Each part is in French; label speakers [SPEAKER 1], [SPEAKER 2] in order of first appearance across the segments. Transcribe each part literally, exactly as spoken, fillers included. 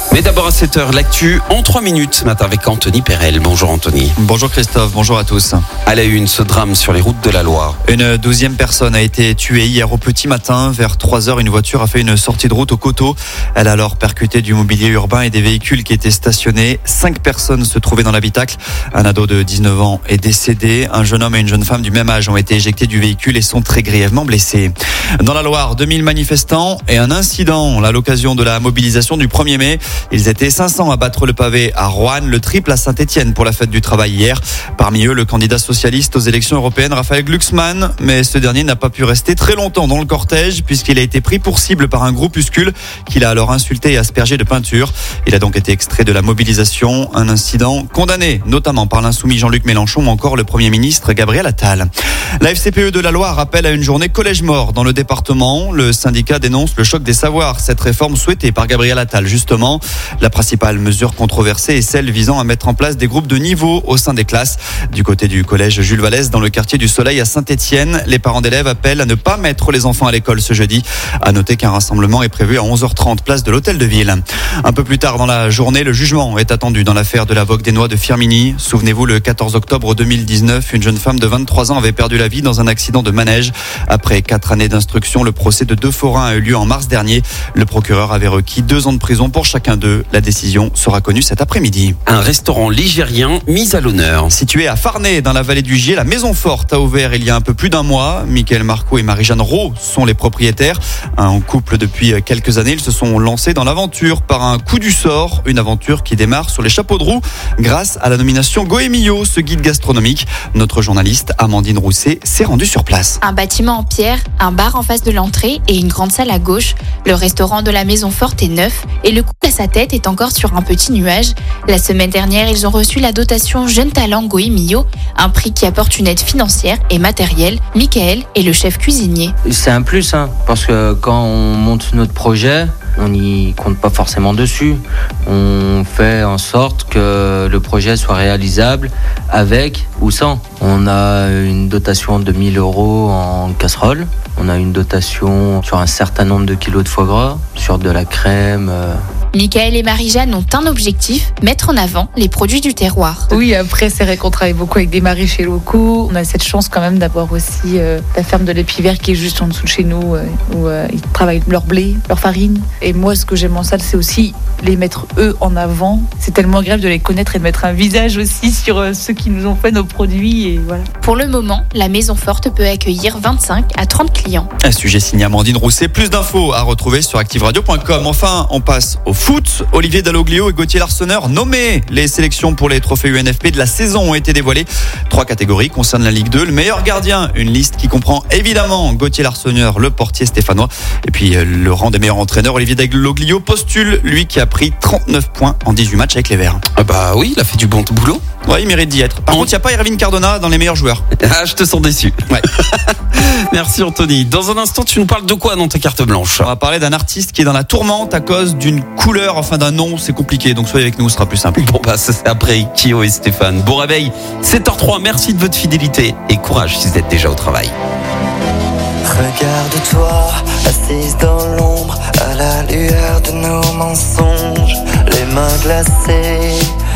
[SPEAKER 1] Mais d'abord à sept heures, l'actu en trois minutes ce matin avec Anthony Perel. Bonjour Anthony.
[SPEAKER 2] Bonjour Christophe, bonjour à tous.
[SPEAKER 1] À la une, ce drame sur les routes de la Loire.
[SPEAKER 2] Une douzième personne a été tuée hier au petit matin. Vers trois heures, une voiture a fait une sortie de route au Coteau. Elle a alors percuté du mobilier urbain et des véhicules qui étaient stationnés. Cinq personnes se trouvaient dans l'habitacle. Un ado de dix-neuf ans est décédé. Un jeune homme et une jeune femme du même âge ont été éjectés du véhicule et sont très grièvement blessés. Dans la Loire, deux mille manifestants et un incident à l'occasion de la mobilisation du premier mai. Ils étaient cinq cents à battre le pavé à Roanne, le triple à Saint-Étienne pour la fête du travail hier. Parmi eux, le candidat socialiste aux élections européennes, Raphaël Glucksmann. Mais ce dernier n'a pas pu rester très longtemps dans le cortège puisqu'il a été pris pour cible par un groupuscule qu'il a alors insulté et aspergé de peinture. Il a donc été extrait de la mobilisation. Un incident condamné notamment par l'insoumis Jean-Luc Mélenchon ou encore le Premier ministre Gabriel Attal. La F C P E de la Loire appelle à une journée collège mort dans le département. Le syndicat dénonce le choc des savoirs. Cette réforme souhaitée par Gabriel Attal, justement. La principale mesure controversée est celle visant à mettre en place des groupes de niveau au sein des classes. Du côté du collège Jules Vallès, dans le quartier du Soleil à Saint-Étienne, les parents d'élèves appellent à ne pas mettre les enfants à l'école ce jeudi. À noter qu'un rassemblement est prévu à onze heures trente, place de l'Hôtel de Ville. Un peu plus tard dans la journée, le jugement est attendu dans l'affaire de la Vogue des Noix de Firminy. Souvenez-vous, le quatorze octobre deux mille dix-neuf, une jeune femme de vingt-trois ans avait perdu la vie dans un accident de manège. Après quatre années d'instruction, le procès de deux forains a eu lieu en mars dernier. Le procureur avait requis deux ans de prison pour chacun d'eux. La décision sera connue cet après-midi.
[SPEAKER 1] Un restaurant ligérien mis à l'honneur.
[SPEAKER 2] Situé à Farnay, dans la vallée du Gier, la Maison Forte a ouvert il y a un peu plus d'un mois. Michael Marco et Marie-Jeanne Roux sont les propriétaires. Un couple depuis quelques années, ils se sont lancés dans l'aventure par un coup du sort. Une aventure qui démarre sur les chapeaux de roue grâce à la nomination Goemio, ce guide gastronomique. Notre journaliste Amandine Rousset s'est rendue sur place.
[SPEAKER 3] Un bâtiment en pierre, un bar en face de l'entrée et une grande salle à gauche. Le restaurant de la Maison Forte est neuf et le couple à sa tête est encore sur un petit nuage. La semaine dernière, ils ont reçu la dotation Jeune Talent Goemio, un prix qui apporte une aide financière et matérielle. Michael est le chef cuisinier.
[SPEAKER 4] C'est un plus, hein, parce que quand on monte notre projet, on n'y compte pas forcément dessus. On fait en sorte que le projet soit réalisable avec ou sans. On a une dotation de mille euros en casserole. On a une dotation sur un certain nombre de kilos de foie gras, sur de la crème.
[SPEAKER 3] Michael et Marie-Jeanne ont un objectif, mettre en avant les produits du terroir.
[SPEAKER 5] Oui, après, c'est vrai qu'on travaille beaucoup avec des maraîchers locaux. On a cette chance quand même d'avoir aussi euh, la ferme de l'Épivert qui est juste en dessous de chez nous, euh, où euh, ils travaillent leur blé, leur farine. Et moi, ce que j'aime en salle, c'est aussi les mettre eux en avant. C'est tellement agréable de les connaître et de mettre un visage aussi sur euh, ceux qui nous ont fait nos produits. Et voilà.
[SPEAKER 3] Pour le moment, la Maison Forte peut accueillir vingt-cinq à trente clients.
[SPEAKER 2] Un sujet signé Amandine Rousset. Plus d'infos à retrouver sur active radio point com. Enfin, on passe au foot. Olivier Dalloglio et Gauthier Larsonneur nommés. Les sélections pour les trophées U N F P de la saison ont été dévoilées. Trois catégories concernent la Ligue deux. Le meilleur gardien, une liste qui comprend évidemment Gauthier Larsonneur, le portier stéphanois. Et puis le rang des meilleurs entraîneurs, Olivier Dalloglio postule, lui qui a pris trente-neuf points en dix-huit matchs avec les Verts.
[SPEAKER 1] Ah bah oui, il a fait du bon boulot.
[SPEAKER 2] Ouais, il mérite d'y être. Par
[SPEAKER 1] On...
[SPEAKER 2] contre, il n'y a pas Irvine Cardona dans les meilleurs joueurs.
[SPEAKER 1] Ah, je te sens déçu.
[SPEAKER 2] Ouais.
[SPEAKER 1] Merci Anthony. Dans un instant, tu nous parles de quoi dans ta carte blanche ?
[SPEAKER 2] On va parler d'un artiste qui est dans la tourmente à cause d'une couleur, enfin d'un nom, c'est compliqué. Donc soyez avec nous, ce sera plus simple.
[SPEAKER 1] Bon bah ça c'est après Kyo et Stéphane. Bon réveil, sept heures trois, merci de votre fidélité et courage si vous êtes déjà au travail.
[SPEAKER 6] Regarde-toi, assise dans l'ombre, à la lueur de nos mensonges, les mains glacées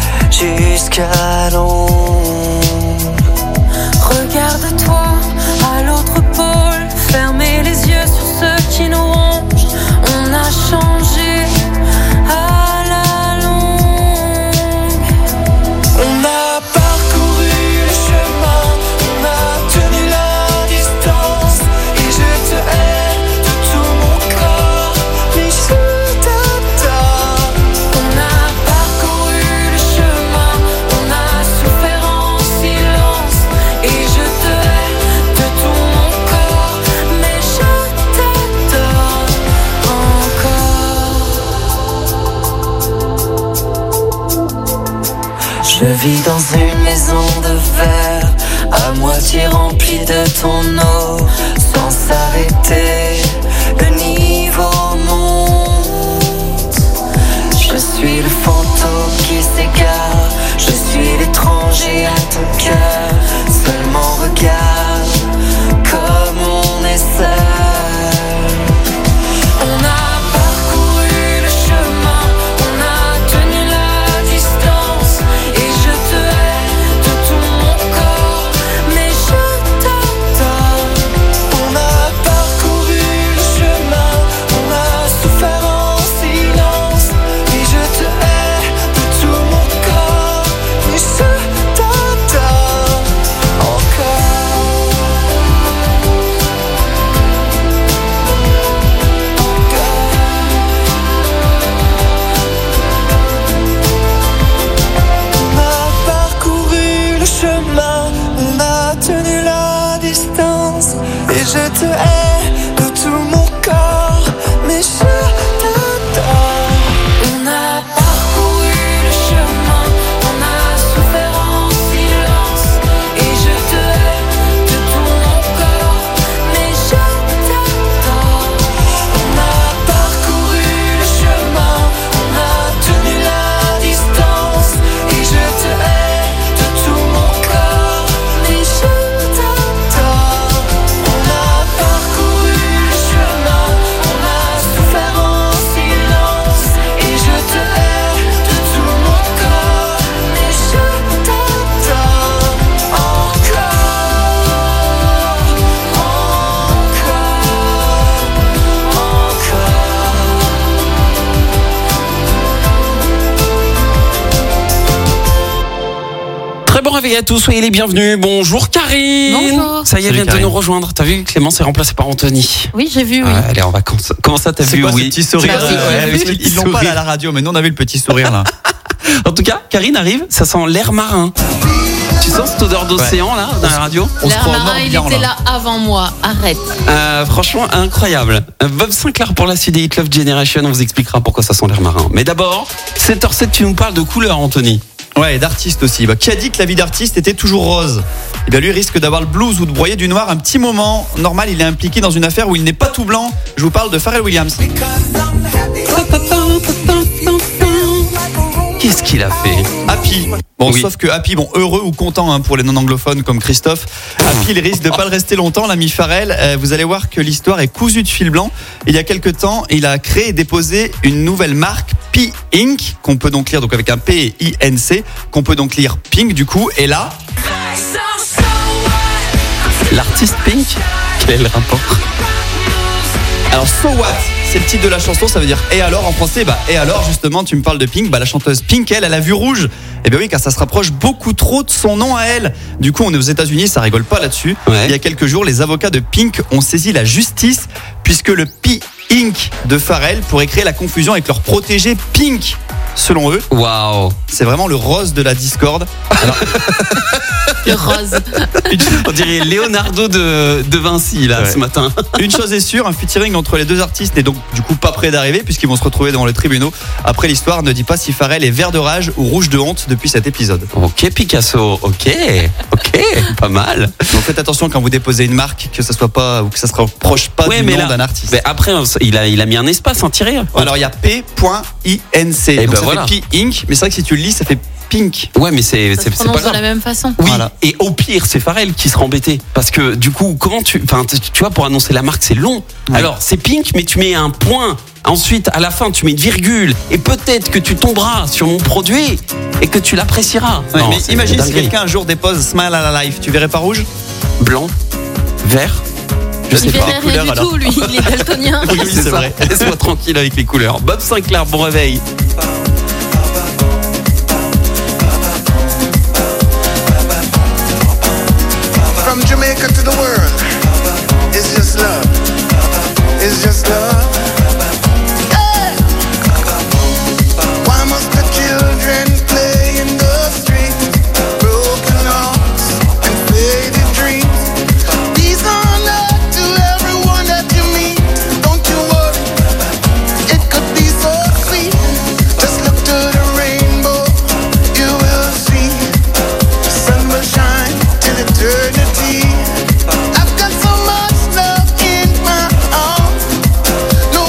[SPEAKER 6] jusqu'à l'ombre.
[SPEAKER 7] Regarde-toi à l'autre pôle, fermez les yeux sur ceux qui nous rongent. On a changé à la longue.
[SPEAKER 6] On a parcouru le chemin, on a tenu la distance, et je te hais de tout mon corps, mais je t'adore.
[SPEAKER 7] On a parcouru le chemin, on a souffert en silence, et je te hais de tout mon corps, mais je t'adore encore.
[SPEAKER 6] Je vis dans une maison de verre, à moitié remplie de ton eau, sans s'arrêter, le niveau monte. Je suis le fantôme qui s'égare, je suis l'étranger à ton cœur. Seulement regarde comme on est seul. On a parcouru le chemin, on a
[SPEAKER 1] réveil à tous, soyez les bienvenus. Bonjour Karine.
[SPEAKER 8] Bonjour.
[SPEAKER 1] Ça y est, elle
[SPEAKER 2] Salut,
[SPEAKER 1] vient de
[SPEAKER 2] Karine.
[SPEAKER 1] nous rejoindre. T'as vu, Clémence est remplacée par Anthony.
[SPEAKER 8] Oui, j'ai vu, oui.
[SPEAKER 1] Ah, elle est en vacances. Comment ça, t'as
[SPEAKER 2] C'est
[SPEAKER 1] vu?
[SPEAKER 2] quoi
[SPEAKER 1] Oui.
[SPEAKER 2] ce petit sourire
[SPEAKER 1] Bah oui,
[SPEAKER 2] là
[SPEAKER 1] ouais,
[SPEAKER 2] Ouais,
[SPEAKER 1] le
[SPEAKER 2] Ils
[SPEAKER 1] petit
[SPEAKER 2] ils l'ont pas
[SPEAKER 1] sourire.
[SPEAKER 2] à la radio, mais nous on a vu le petit sourire là.
[SPEAKER 1] En tout cas, Karine arrive, ça sent l'air marin. Tu sens cette odeur d'océan là, dans la radio?
[SPEAKER 2] On se
[SPEAKER 8] L'air
[SPEAKER 2] croit
[SPEAKER 8] marin,
[SPEAKER 2] mort
[SPEAKER 8] il
[SPEAKER 2] bien,
[SPEAKER 8] était là avant moi. Arrête.
[SPEAKER 1] Euh, franchement, incroyable. Euh, Bob Sinclair pour la suite des Hit Love Generation, on vous expliquera pourquoi ça sent l'air marin. Mais d'abord, sept heures sept, tu nous parles de couleur, Anthony.
[SPEAKER 2] Ouais, et d'artiste aussi. Bah, qui a dit que la vie d'artiste était toujours rose? Eh bien, lui risque d'avoir le blues ou de broyer du noir un petit moment. Normal, il est impliqué dans une affaire où il n'est pas tout blanc. Je vous parle de Pharrell Williams.
[SPEAKER 1] Qu'est-ce qu'il a fait?
[SPEAKER 2] Happy. Bon,
[SPEAKER 1] Oui.
[SPEAKER 2] sauf que Happy, bon, heureux ou content hein, pour les non-anglophones comme Christophe. Happy, il risque de pas le rester longtemps, l'ami Pharrell. Euh, vous allez voir que l'histoire est cousue de fil blanc. Il y a quelques temps, il a créé et déposé une nouvelle marque, P Inc, qu'on peut donc lire donc avec un P I N C, qu'on peut donc lire Pink du coup. Et là,
[SPEAKER 1] L'artiste Pink? Quel est le rapport?
[SPEAKER 2] alors So What, c'est le titre de la chanson, ça veut dire et alors en français. Bah et alors justement, tu me parles de Pink, bah la chanteuse Pink, elle, elle a vu rouge. Eh bien oui, car ça se rapproche beaucoup trop de son nom à elle. Du coup, on est aux États-Unis, ça rigole pas là-dessus.
[SPEAKER 1] Ouais.
[SPEAKER 2] Il y a quelques jours, les avocats de Pink ont saisi la justice puisque le P Inc de Pharrell pourrait créer la confusion avec leur protégé Pink. Selon eux,
[SPEAKER 1] Waouh.
[SPEAKER 2] c'est vraiment le rose de la discorde. Alors,
[SPEAKER 8] Le rose.
[SPEAKER 1] On dirait Leonardo de, de Vinci là
[SPEAKER 2] Ouais.
[SPEAKER 1] ce matin.
[SPEAKER 2] une chose est sûre, un featuring entre les deux artistes n'est donc du coup pas près d'arriver puisqu'ils vont se retrouver devant les tribunaux. Après, l'histoire ne dit pas si Pharrell est vert de rage ou rouge de honte depuis cet épisode.
[SPEAKER 1] Ok Picasso, ok, ok, pas mal.
[SPEAKER 2] Donc faites attention quand vous déposez une marque, que ça soit pas ou que ça se rapproche pas
[SPEAKER 1] Ouais,
[SPEAKER 2] du
[SPEAKER 1] mais
[SPEAKER 2] nom
[SPEAKER 1] là-
[SPEAKER 2] d'un artiste.
[SPEAKER 1] Mais après, il a, il a mis un espace, un tiré.
[SPEAKER 2] Alors il y a P I N C.
[SPEAKER 1] Eh
[SPEAKER 2] Donc
[SPEAKER 1] ben
[SPEAKER 2] ça
[SPEAKER 1] voilà.
[SPEAKER 2] fait P Inc, mais c'est vrai que si tu le lis, ça fait Pink.
[SPEAKER 1] Ouais, mais c'est,
[SPEAKER 8] Ça
[SPEAKER 1] c'est,
[SPEAKER 8] se
[SPEAKER 1] c'est pas
[SPEAKER 8] prononce de
[SPEAKER 1] grave.
[SPEAKER 8] la même façon.
[SPEAKER 1] Oui,
[SPEAKER 2] Voilà.
[SPEAKER 1] et au pire, c'est Pharrell qui sera embêté. Parce que du coup, comment tu. Enfin, tu tu vois, pour annoncer la marque, c'est long.
[SPEAKER 2] Ouais.
[SPEAKER 1] Alors, c'est Pink, mais tu mets un point. Ensuite, à la fin, tu mets une virgule. Et peut-être que tu tomberas sur mon produit et que tu l'apprécieras.
[SPEAKER 2] Ouais,
[SPEAKER 1] Non,
[SPEAKER 2] mais
[SPEAKER 1] c'est
[SPEAKER 2] imagine si
[SPEAKER 1] dinguerie.
[SPEAKER 2] quelqu'un un jour dépose Smile à la Life, tu verrais pas rouge?
[SPEAKER 1] Blanc, vert. Je
[SPEAKER 8] Il
[SPEAKER 1] sais pas.
[SPEAKER 8] verrait rien
[SPEAKER 2] couleur,
[SPEAKER 8] du
[SPEAKER 2] alors.
[SPEAKER 8] tout, lui. Il est daltonien.
[SPEAKER 2] Oui, oui, c'est
[SPEAKER 1] ça.
[SPEAKER 2] vrai.
[SPEAKER 1] Laisse-moi tranquille avec les couleurs. Bob Sinclair, bon réveil.
[SPEAKER 9] From Jamaica to the world, it's just love. It's just love. Yeah. Why must the children play in the street? Broken hearts and faded dreams. These are not to everyone that you meet. Don't you worry, it could be so sweet. Just look to the rainbow, you will see. The sun will shine till eternity. I've got so much love in my heart. No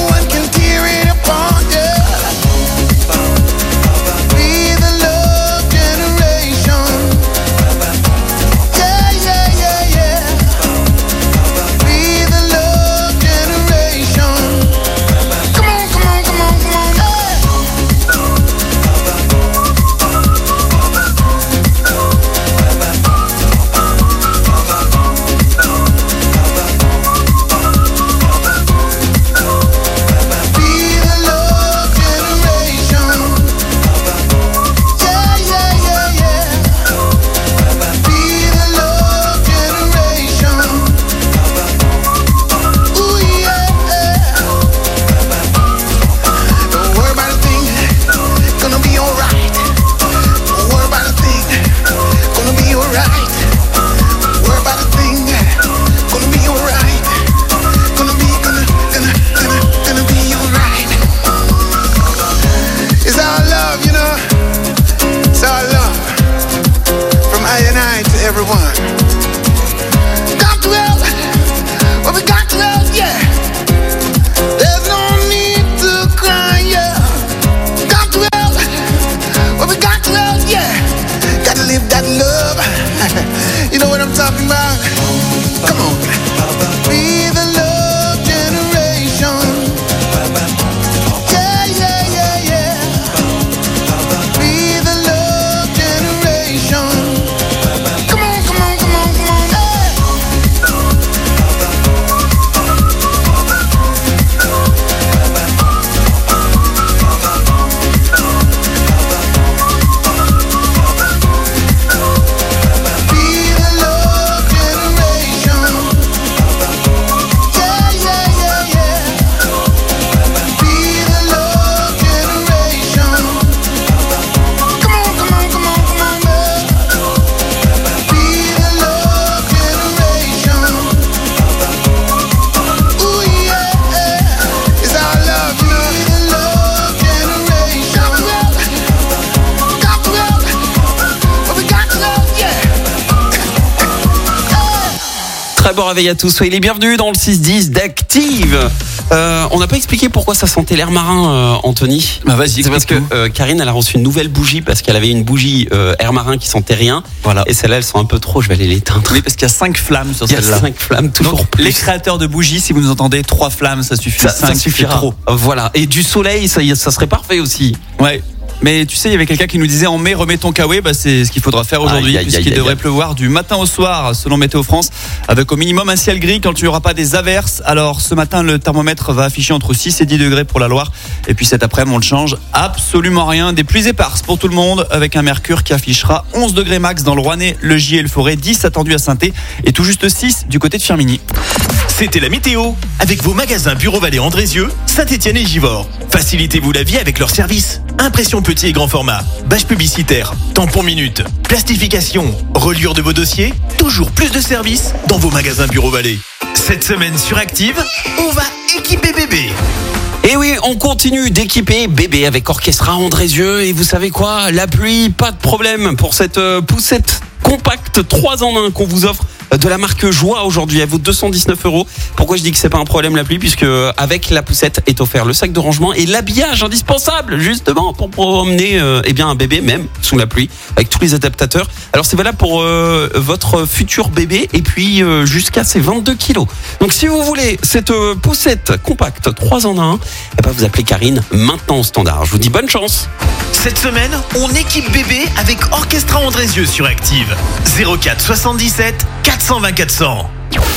[SPEAKER 1] Très bon réveil à tous, soyez les bienvenus dans le six dix d'Active. Euh, on n'a pas expliqué pourquoi ça sentait l'air marin, euh, Anthony.
[SPEAKER 2] Bah vas-y,
[SPEAKER 1] c'est parce que euh, Karine, elle a reçu une nouvelle bougie parce qu'elle avait une bougie euh, air marin qui sentait rien.
[SPEAKER 2] Voilà.
[SPEAKER 1] Et celle-là, elle sent un peu trop, je vais aller l'éteindre.
[SPEAKER 2] Oui, parce qu'il y a cinq flammes sur
[SPEAKER 1] Il y a
[SPEAKER 2] celle-là.
[SPEAKER 1] cinq flammes, toujours
[SPEAKER 2] Donc,
[SPEAKER 1] plus.
[SPEAKER 2] les créateurs de bougies, si vous nous entendez, trois flammes, ça suffit.
[SPEAKER 1] Ça, ça
[SPEAKER 2] cinq,
[SPEAKER 1] suffira.
[SPEAKER 2] c'est trop.
[SPEAKER 1] Voilà. Et du soleil, ça, ça serait parfait aussi.
[SPEAKER 2] Ouais. Mais tu sais, il y avait quelqu'un qui nous disait en mai, remets ton kawaii. Bah, c'est ce qu'il faudra faire aujourd'hui,
[SPEAKER 1] Aïe, aïe,
[SPEAKER 2] puisqu'il
[SPEAKER 1] aïe, aïe,
[SPEAKER 2] devrait
[SPEAKER 1] aïe.
[SPEAKER 2] pleuvoir du matin au soir, selon Météo France, avec au minimum un ciel gris quand il n'y aura pas des averses. Alors, ce matin, le thermomètre va afficher entre six et dix degrés pour la Loire. Et puis cet après-midi, on le change. Absolument rien. Des pluies éparses pour tout le monde, avec un mercure qui affichera onze degrés max dans le Rouennais, le Gier et le Forêt, dix attendus à Saint-Étienne et tout juste six du côté de Firminy.
[SPEAKER 10] C'était la météo, avec vos magasins Bureau Vallée Andrézieux, Saint-Étienne et Givors. Facilitez-vous la vie avec leurs services. Impression petit et grand format, bâche publicitaire, tampon minute, plastification, reliure de vos dossiers, toujours plus de services dans vos magasins Bureau Vallée. Cette semaine sur Active, on va équiper bébé.
[SPEAKER 1] Et oui, on continue d'équiper bébé avec Orchestra Andrézieux. Et vous savez quoi? La pluie, pas de problème pour cette euh, poussette compacte trois en un qu'on vous offre de la marque Joie aujourd'hui. Elle vaut deux cent dix-neuf euros. Pourquoi je dis que c'est pas un problème la pluie? Puisque avec la poussette est offert le sac de rangement et l'habillage indispensable justement pour promener euh, eh bien un bébé même sous la pluie avec tous les adaptateurs. Alors c'est valable pour euh, votre futur bébé et puis euh, jusqu'à ses vingt-deux kilos. Donc si vous voulez cette euh, poussette compacte trois en un, eh ben vous appelez Karine maintenant au standard. Je vous dis bonne chance.
[SPEAKER 10] Cette semaine, on équipe bébé avec Orchestra Andrézieux sur Active. zéro quatre soixante-dix-sept quatre cent vingt quatre cents.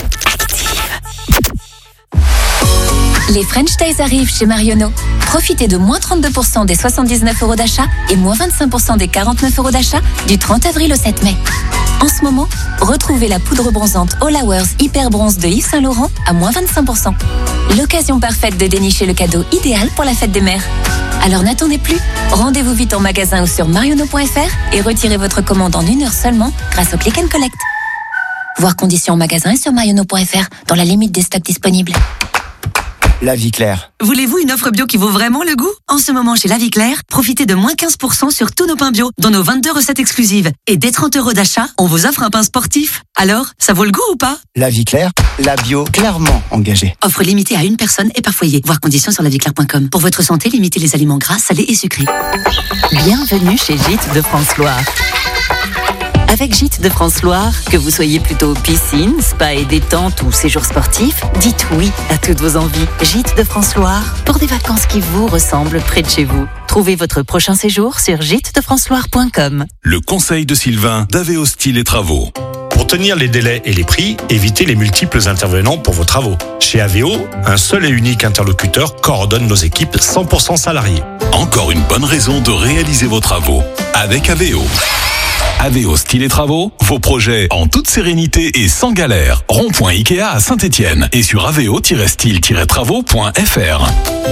[SPEAKER 11] Les French Days arrivent chez Marionneau. Profitez de moins trente-deux pour cent des soixante-dix-neuf euros d'achat et moins vingt-cinq pour cent des quarante-neuf euros d'achat du trente avril au sept mai. En ce moment, retrouvez la poudre bronzante All Hours Hyper Bronze de Yves Saint Laurent à moins vingt-cinq pour cent. L'occasion parfaite de dénicher le cadeau idéal pour la fête des mères. Alors n'attendez plus, rendez-vous vite en magasin ou sur marionneau point f r et retirez votre commande en une heure seulement grâce au Click and Collect. Voir conditions en magasin et sur marionneau point f r dans la limite des stocks disponibles.
[SPEAKER 12] La Vie Claire.
[SPEAKER 13] Voulez-vous une offre bio qui vaut vraiment le goût? En ce moment, chez La Vie Claire, profitez de moins quinze pour cent sur tous nos pains bio, dont nos vingt-deux recettes exclusives. Et dès trente euros d'achat, on vous offre un pain sportif. Alors, ça vaut le goût ou pas?
[SPEAKER 12] La Vie Claire, la bio clairement engagée.
[SPEAKER 13] Offre limitée à une personne et par foyer. Voir conditions sur la vie claire point com. Pour votre santé, limitez les aliments gras, salés et sucrés.
[SPEAKER 14] Bienvenue chez Gîtes de France-Loire. Avec Gîtes de France-Loire, que vous soyez plutôt piscine, spa et détente ou séjour sportif, dites oui à toutes vos envies. Gîtes de France-Loire, pour des vacances qui vous ressemblent près de chez vous. Trouvez votre prochain séjour sur gîtes de france loire point com.
[SPEAKER 15] Le conseil de Sylvain d'Aveo Style et Travaux.
[SPEAKER 16] Pour tenir les délais et les prix, évitez les multiples intervenants pour vos travaux. Chez Aveo, un seul et unique interlocuteur coordonne nos équipes cent pour cent salariés.
[SPEAKER 15] Encore une bonne raison de réaliser vos travaux avec Aveo. Aveo Style et Travaux, vos projets en toute sérénité et sans galère. Rond-point Ikea à Saint-Étienne et sur aveo tiret style tiret travaux point f r.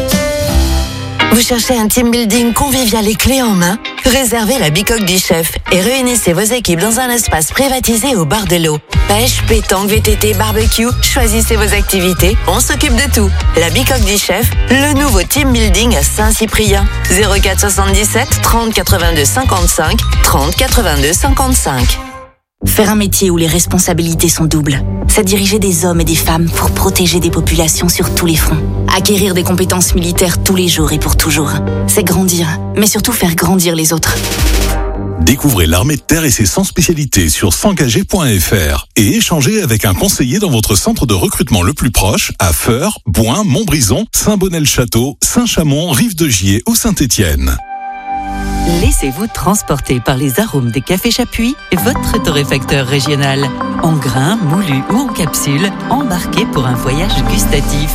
[SPEAKER 17] Vous cherchez un team building convivial et clé en main? Réservez la Bicoque du Chef et réunissez vos équipes dans un espace privatisé au bord de l'eau. Pêche, pétanque, V T T, barbecue, choisissez vos activités, on s'occupe de tout. La Bicoque du Chef, le nouveau team building à Saint-Cyprien. zéro quatre soixante-dix-sept trente quatre-vingt-deux cinquante-cinq, trente quatre-vingt-deux cinquante-cinq.
[SPEAKER 18] Faire un métier où les responsabilités sont doubles, c'est diriger des hommes et des femmes pour protéger des populations sur tous les fronts. Acquérir des compétences militaires tous les jours et pour toujours, c'est grandir, mais surtout faire grandir les autres.
[SPEAKER 15] Découvrez l'armée de terre et ses cent spécialités sur s'engager point f r et échangez avec un conseiller dans votre centre de recrutement le plus proche à Feurs, Bouin, Montbrison, Saint-Bonnet-le-Château, Saint-Chamond, Rive-de-Gier ou Saint-Étienne.
[SPEAKER 14] Laissez-vous transporter par les arômes des cafés Chapuis, votre torréfacteur régional. En grains, moulu ou en capsule, embarquez pour un voyage gustatif.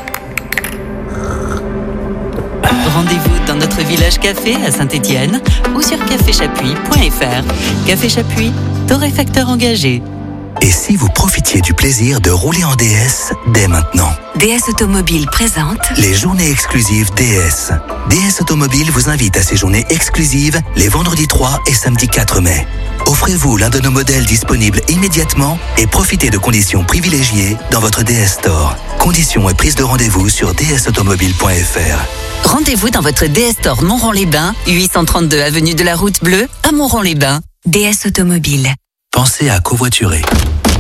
[SPEAKER 14] Rendez-vous dans notre village café à Saint-Étienne ou sur café chapuis point f r. Café Chapuis, torréfacteur engagé.
[SPEAKER 19] Et si vous profitiez du plaisir de rouler en D S dès maintenant?
[SPEAKER 18] D S Automobile présente
[SPEAKER 19] les journées exclusives D S. D S Automobile vous invite à ces journées exclusives les vendredis trois et samedi quatre mai. Offrez-vous l'un de nos modèles disponibles immédiatement et profitez de conditions privilégiées dans votre D S Store. Conditions et prise de rendez-vous sur d s automobile point f r.
[SPEAKER 14] Rendez-vous dans votre D S Store Montron-les-Bains, huit cent trente-deux avenue de la Route Bleue à Montron-les-Bains.
[SPEAKER 18] D S Automobile.
[SPEAKER 19] Pensez à covoiturer.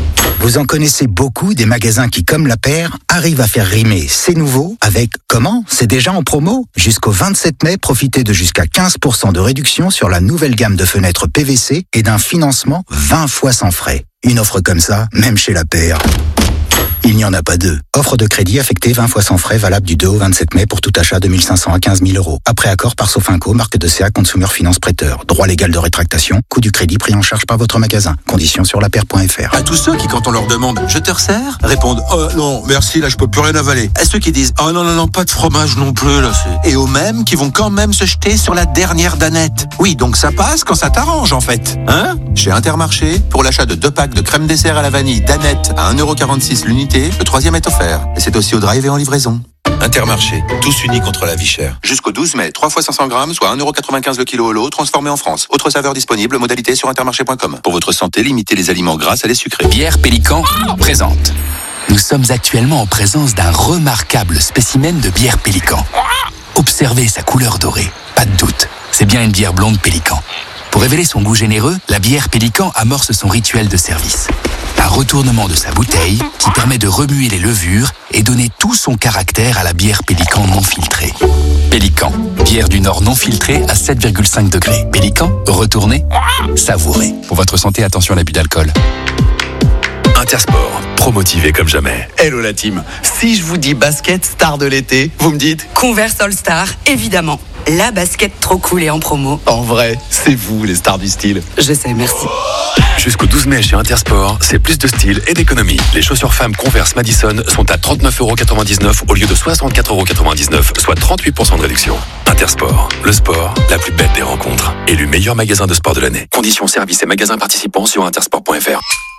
[SPEAKER 20] Vous en connaissez beaucoup des magasins qui, comme La Paire, arrivent à faire rimer c'est nouveau avec comment? C'est déjà en promo. Jusqu'au vingt-sept mai, profitez de jusqu'à quinze pour cent de réduction sur la nouvelle gamme de fenêtres P V C et d'un financement vingt fois sans frais. Une offre comme ça, même chez La Paire, il n'y en a pas deux. Offre de crédit affectée vingt fois sans frais, valable du deux au vingt-sept mai pour tout achat de mille cinq cents à quinze mille euros. Après accord par Sofinco, marque de C A Consumer Finance Prêteur. Droit légal de rétractation, coût du crédit pris en charge par votre magasin. Conditions sur lapaire point f r.
[SPEAKER 21] À tous ceux qui, quand on leur demande « Je te resserre ?» répondent « Oh non, merci, là je peux plus rien avaler. » À ceux qui disent « Oh non, non, non, pas de fromage non plus, là c'est... » Et aux mêmes qui vont quand même se jeter sur la dernière danette. Oui, donc ça passe quand ça t'arrange en fait. Hein? Chez Intermarché, pour l'achat de deux packs de crème dessert à la vanille danette à un euro quarante-six l'unité, le troisième est offert. Et c'est aussi au drive et en livraison. Intermarché, tous unis contre la vie chère. Jusqu'au douze mai, trois fois cinq cents grammes, soit un euro quatre-vingt-quinze le kilo au lot, transformé en France. Autre saveur disponible, modalité sur intermarché point com. Pour votre santé, limitez les aliments gras à les sucrés.
[SPEAKER 22] Bière Pélican présente. Nous sommes actuellement en présence d'un remarquable spécimen de bière Pélican. Observez sa couleur dorée. Pas de doute, c'est bien une bière blonde Pélican. Pour révéler son goût généreux, la bière Pélican amorce son rituel de service. Un retournement de sa bouteille qui permet de remuer les levures et donner tout son caractère à la bière Pélican non filtrée. Pélican, bière du Nord non filtrée à sept virgule cinq degrés. Pélican, retournez, savourez. Pour votre santé, attention à l'abus d'alcool.
[SPEAKER 23] Intersport, pro-motivé comme jamais. Hello la team. Si je vous dis basket star de l'été, vous me dites
[SPEAKER 24] Converse All Star, évidemment. La basket trop cool et en promo.
[SPEAKER 23] En vrai, c'est vous les stars du style.
[SPEAKER 24] Je sais, merci.
[SPEAKER 23] Jusqu'au douze mai chez Intersport, c'est plus de style et d'économie. Les chaussures femmes Converse Madison sont à trente-neuf euros quatre-vingt-dix-neuf au lieu de soixante-quatre euros quatre-vingt-dix-neuf, soit trente-huit pour cent de réduction. Intersport, le sport, la plus belle des rencontres. Élu meilleur magasin de sport de l'année. Conditions, services et magasins participants sur intersport point f r.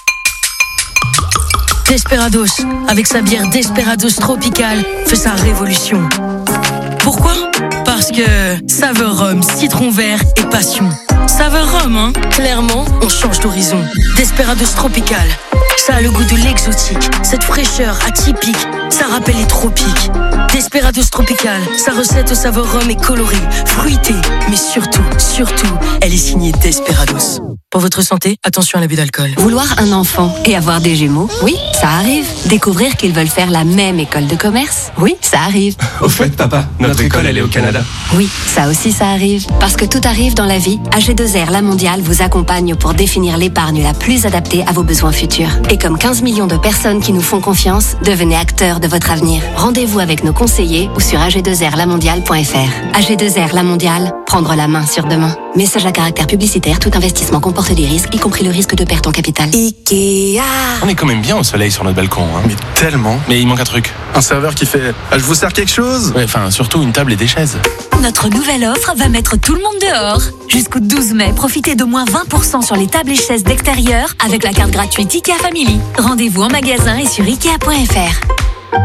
[SPEAKER 25] Desperados, avec sa bière Desperados Tropical, fait sa révolution. Pourquoi? Parce que saveur rhum, citron vert et passion. Saveur rhum, hein? Clairement, on change d'horizon. Desperados Tropical, ça a le goût de l'exotique, cette fraîcheur atypique, ça rappelle les tropiques. Desperados Tropical, sa recette aux saveurs rhum est colorée, fruitée, mais surtout, surtout, elle est signée Desperados. Pour votre santé, attention à l'abus d'alcool.
[SPEAKER 26] Vouloir un enfant et avoir des jumeaux, oui, ça arrive. Découvrir qu'ils veulent faire la même école de commerce, oui, ça arrive.
[SPEAKER 27] Au fait, papa, notre école, elle est au Canada.
[SPEAKER 26] Oui, ça aussi, ça arrive. Parce que tout arrive dans la vie, A G deux R La Mondiale vous accompagne pour définir l'épargne la plus adaptée à vos besoins futurs. Et comme quinze millions de personnes qui nous font confiance, devenez acteurs de votre avenir. Rendez-vous avec nos conseillers ou sur a g deux r la mondiale point f r. A G deux R La Mondiale, prendre la main sur demain. Message à caractère publicitaire, tout investissement comporte des risques, y compris le risque de perte en capital.
[SPEAKER 24] Ikea.
[SPEAKER 27] On est quand même bien au soleil sur notre balcon, hein.
[SPEAKER 23] Mais tellement.
[SPEAKER 27] Mais il manque un truc.
[SPEAKER 23] Un serveur qui fait ah, « Je vous sers quelque chose ?»
[SPEAKER 27] Ouais, enfin, surtout une table et des chaises.
[SPEAKER 28] Notre nouvelle offre va mettre tout le monde dehors. Jusqu'au douze mai, profitez de moins vingt pour cent sur les tables et chaises d'extérieur avec la carte gratuite Ikea Family. Rendez-vous en magasin et sur ikea point f r.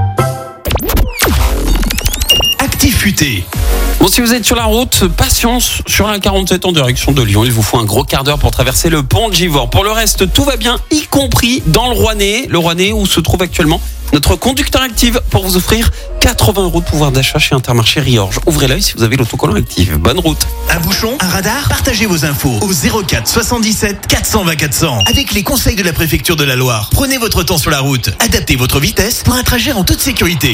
[SPEAKER 10] Actif Futé.
[SPEAKER 1] Bon, si vous êtes sur la route, patience sur la quarante-sept en direction de Lyon. Il vous faut un gros quart d'heure pour traverser le pont de Givors. Pour le reste, tout va bien, y compris dans le Rouennais. Le Rouennais où se trouve actuellement notre conducteur active pour vous offrir quatre-vingts euros de pouvoir d'achat chez Intermarché Riorges. Ouvrez l'œil si vous avez l'autocollant actif. Bonne route.
[SPEAKER 10] Un bouchon, un radar, partagez vos infos au zéro quatre soixante-dix-sept quatre cent vingt quatre cents avec les conseils de la préfecture de la Loire. Prenez votre temps sur la route, adaptez votre vitesse pour un trajet en toute sécurité.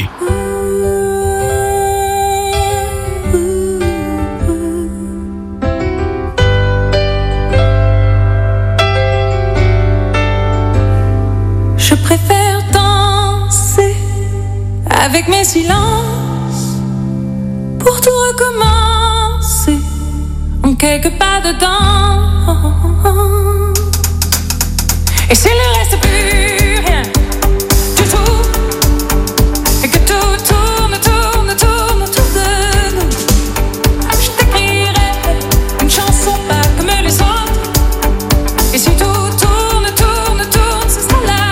[SPEAKER 7] Je préfère danser avec mes silences pour tout recommencer en quelques pas dedans. Et s'il ne reste plus rien du tout et que tout tourne, tourne, tourne autour de nous, je t'écrirai une chanson pas comme les autres. Et si tout tourne, tourne, tourne, ce sera la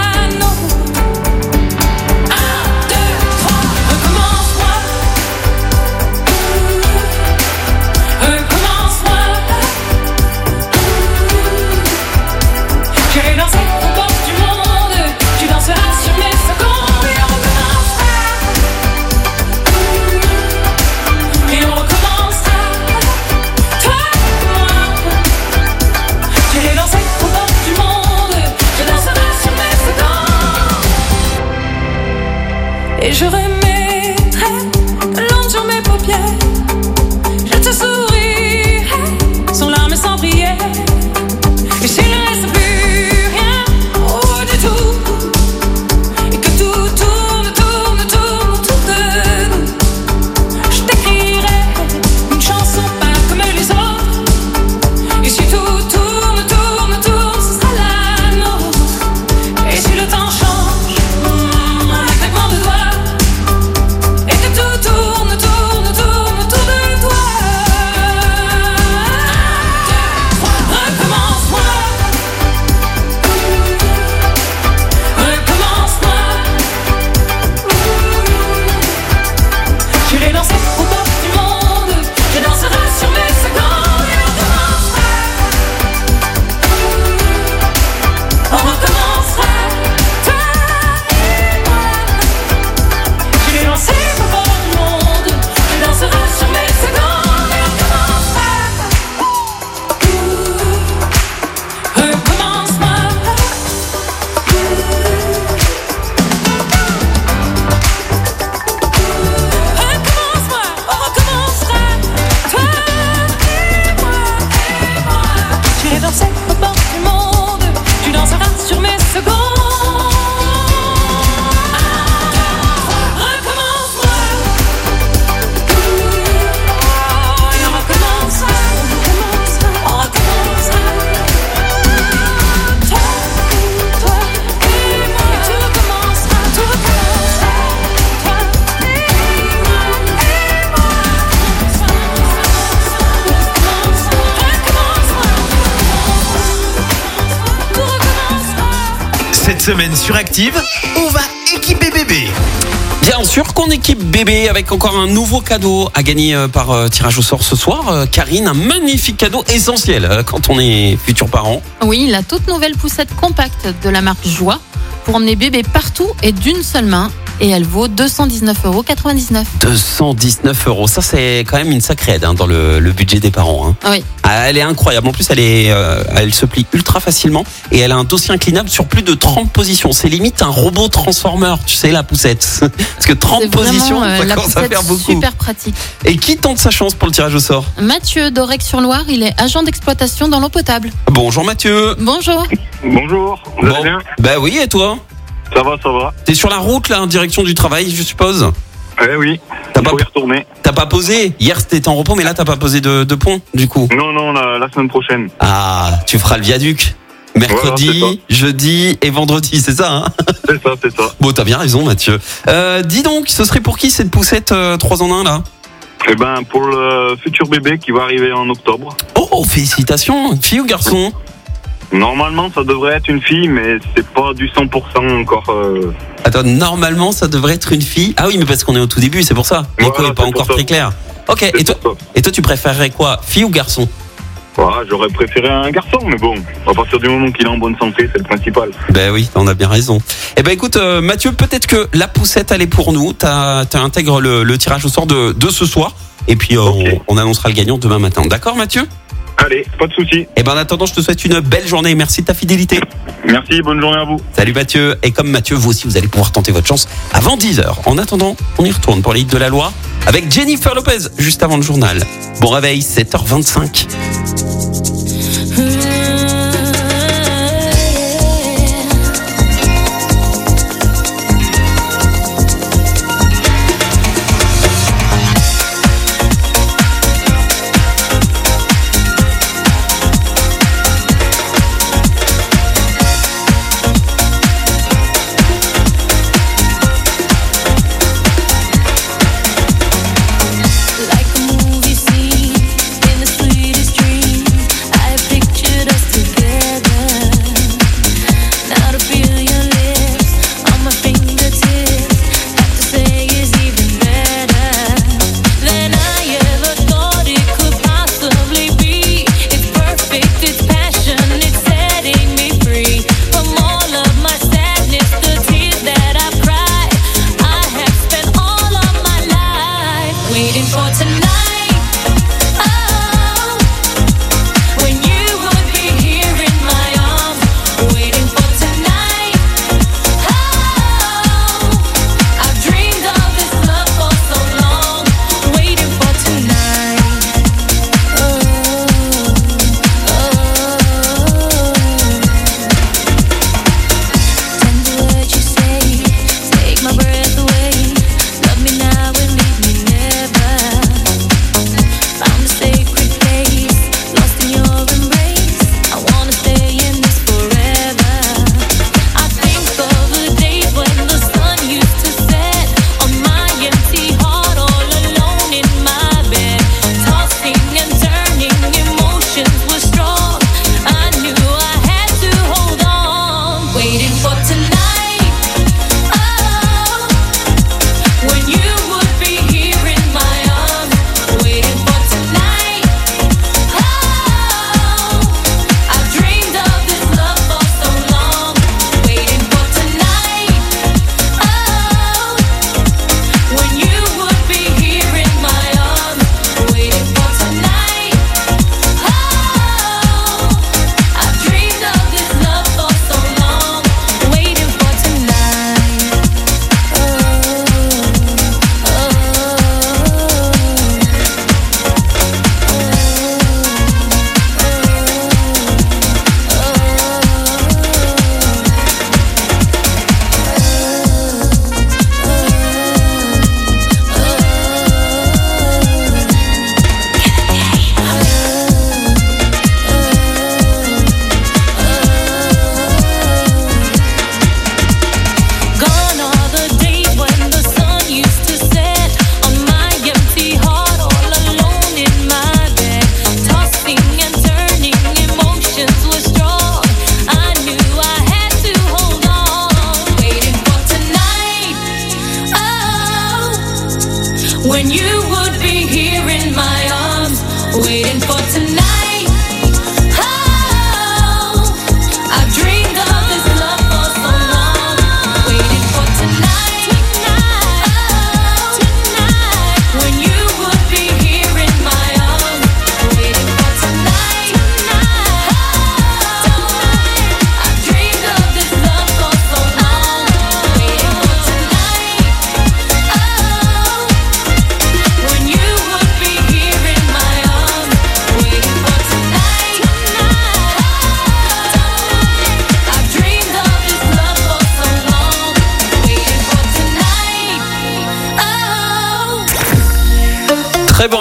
[SPEAKER 7] J'irai danser aux portes du monde.
[SPEAKER 10] semaine sur Active, on va équiper bébé.
[SPEAKER 1] Bien sûr qu'on équipe bébé avec encore un nouveau cadeau à gagner euh, par euh, tirage au sort ce soir. Euh, Karine, un magnifique cadeau essentiel euh, quand on est futur parent.
[SPEAKER 2] Oui, la toute nouvelle poussette compacte de la marque Joie pour emmener bébé partout et d'une seule main. Et elle vaut deux cent dix-neuf euros quatre-vingt-dix-neuf.
[SPEAKER 1] deux cent dix-neuf euros, ça c'est quand même une sacrée aide hein, dans le, le budget des parents. Hein.
[SPEAKER 2] Oui.
[SPEAKER 1] Ah, elle est incroyable. En plus, elle est, euh, elle se plie ultra facilement et elle a un dossier inclinable sur plus de trente positions. C'est limite un robot transformer, tu sais, la poussette. Parce que trente
[SPEAKER 2] C'est
[SPEAKER 1] positions,
[SPEAKER 2] vraiment, euh,
[SPEAKER 1] ça
[SPEAKER 2] la
[SPEAKER 1] commence à
[SPEAKER 2] poussette
[SPEAKER 1] faire beaucoup.
[SPEAKER 2] super pratique.
[SPEAKER 1] Et qui tente sa chance pour le tirage au sort?
[SPEAKER 2] Mathieu d'Aurec-sur-Loire, il est agent d'exploitation dans l'eau potable.
[SPEAKER 1] Bonjour Mathieu.
[SPEAKER 2] Bonjour.
[SPEAKER 3] Bonjour, vous allez bien?
[SPEAKER 1] Bah oui, et toi?
[SPEAKER 3] Ça va, ça va.
[SPEAKER 1] T'es sur la route là, en direction du travail, je suppose?
[SPEAKER 3] Eh oui,
[SPEAKER 1] t'as
[SPEAKER 3] il
[SPEAKER 1] pas,
[SPEAKER 3] faut y retourner.
[SPEAKER 1] T'as pas posé? Hier c'était en repos, mais là t'as pas posé de, de pont, du coup?
[SPEAKER 3] Non, non, la, la semaine prochaine.
[SPEAKER 1] Ah, tu feras le viaduc mercredi,
[SPEAKER 3] voilà,
[SPEAKER 1] jeudi et vendredi, c'est ça hein?
[SPEAKER 3] C'est ça, c'est ça.
[SPEAKER 1] Bon, t'as bien raison Mathieu. Euh, dis donc, ce serait pour qui cette poussette euh, trois en un là?
[SPEAKER 3] Eh ben, pour le futur bébé qui va arriver en octobre.
[SPEAKER 1] Oh, félicitations, fille ou garçon?
[SPEAKER 3] Normalement, ça devrait être une fille, mais c'est pas du cent pour cent encore. Euh...
[SPEAKER 1] Attends, normalement, ça devrait être une fille. Ah oui, mais parce qu'on est au tout début, c'est pour ça. L'écho
[SPEAKER 3] Voilà,
[SPEAKER 1] est pas
[SPEAKER 3] c'est pour
[SPEAKER 1] encore
[SPEAKER 3] ça.
[SPEAKER 1] très clair. Ok, et toi, et toi, tu préférerais quoi? Fille ou garçon?
[SPEAKER 3] Voilà, j'aurais préféré un garçon, mais bon, à partir du moment qu'il est en bonne santé, c'est le principal.
[SPEAKER 1] Ben oui, on a bien raison. Eh ben écoute, euh, Mathieu, peut-être que la poussette, elle est pour nous. T'as, t'as intègre le, le tirage au sort de, de ce soir. Et puis, euh,
[SPEAKER 3] Okay.
[SPEAKER 1] on, on annoncera le gagnant demain matin. D'accord, Mathieu?
[SPEAKER 3] Allez, pas de souci.
[SPEAKER 1] Eh ben en attendant, je te souhaite une belle journée. Merci de ta fidélité.
[SPEAKER 3] Merci, bonne journée à vous.
[SPEAKER 1] Salut Mathieu. Et comme Mathieu, vous aussi, vous allez pouvoir tenter votre chance avant dix heures. En attendant, on y retourne pour les hits de la Loire avec Jennifer Lopez, juste avant le journal. Bon réveil, sept heures vingt-cinq.
[SPEAKER 7] Like a movie scene in the sweetest dream.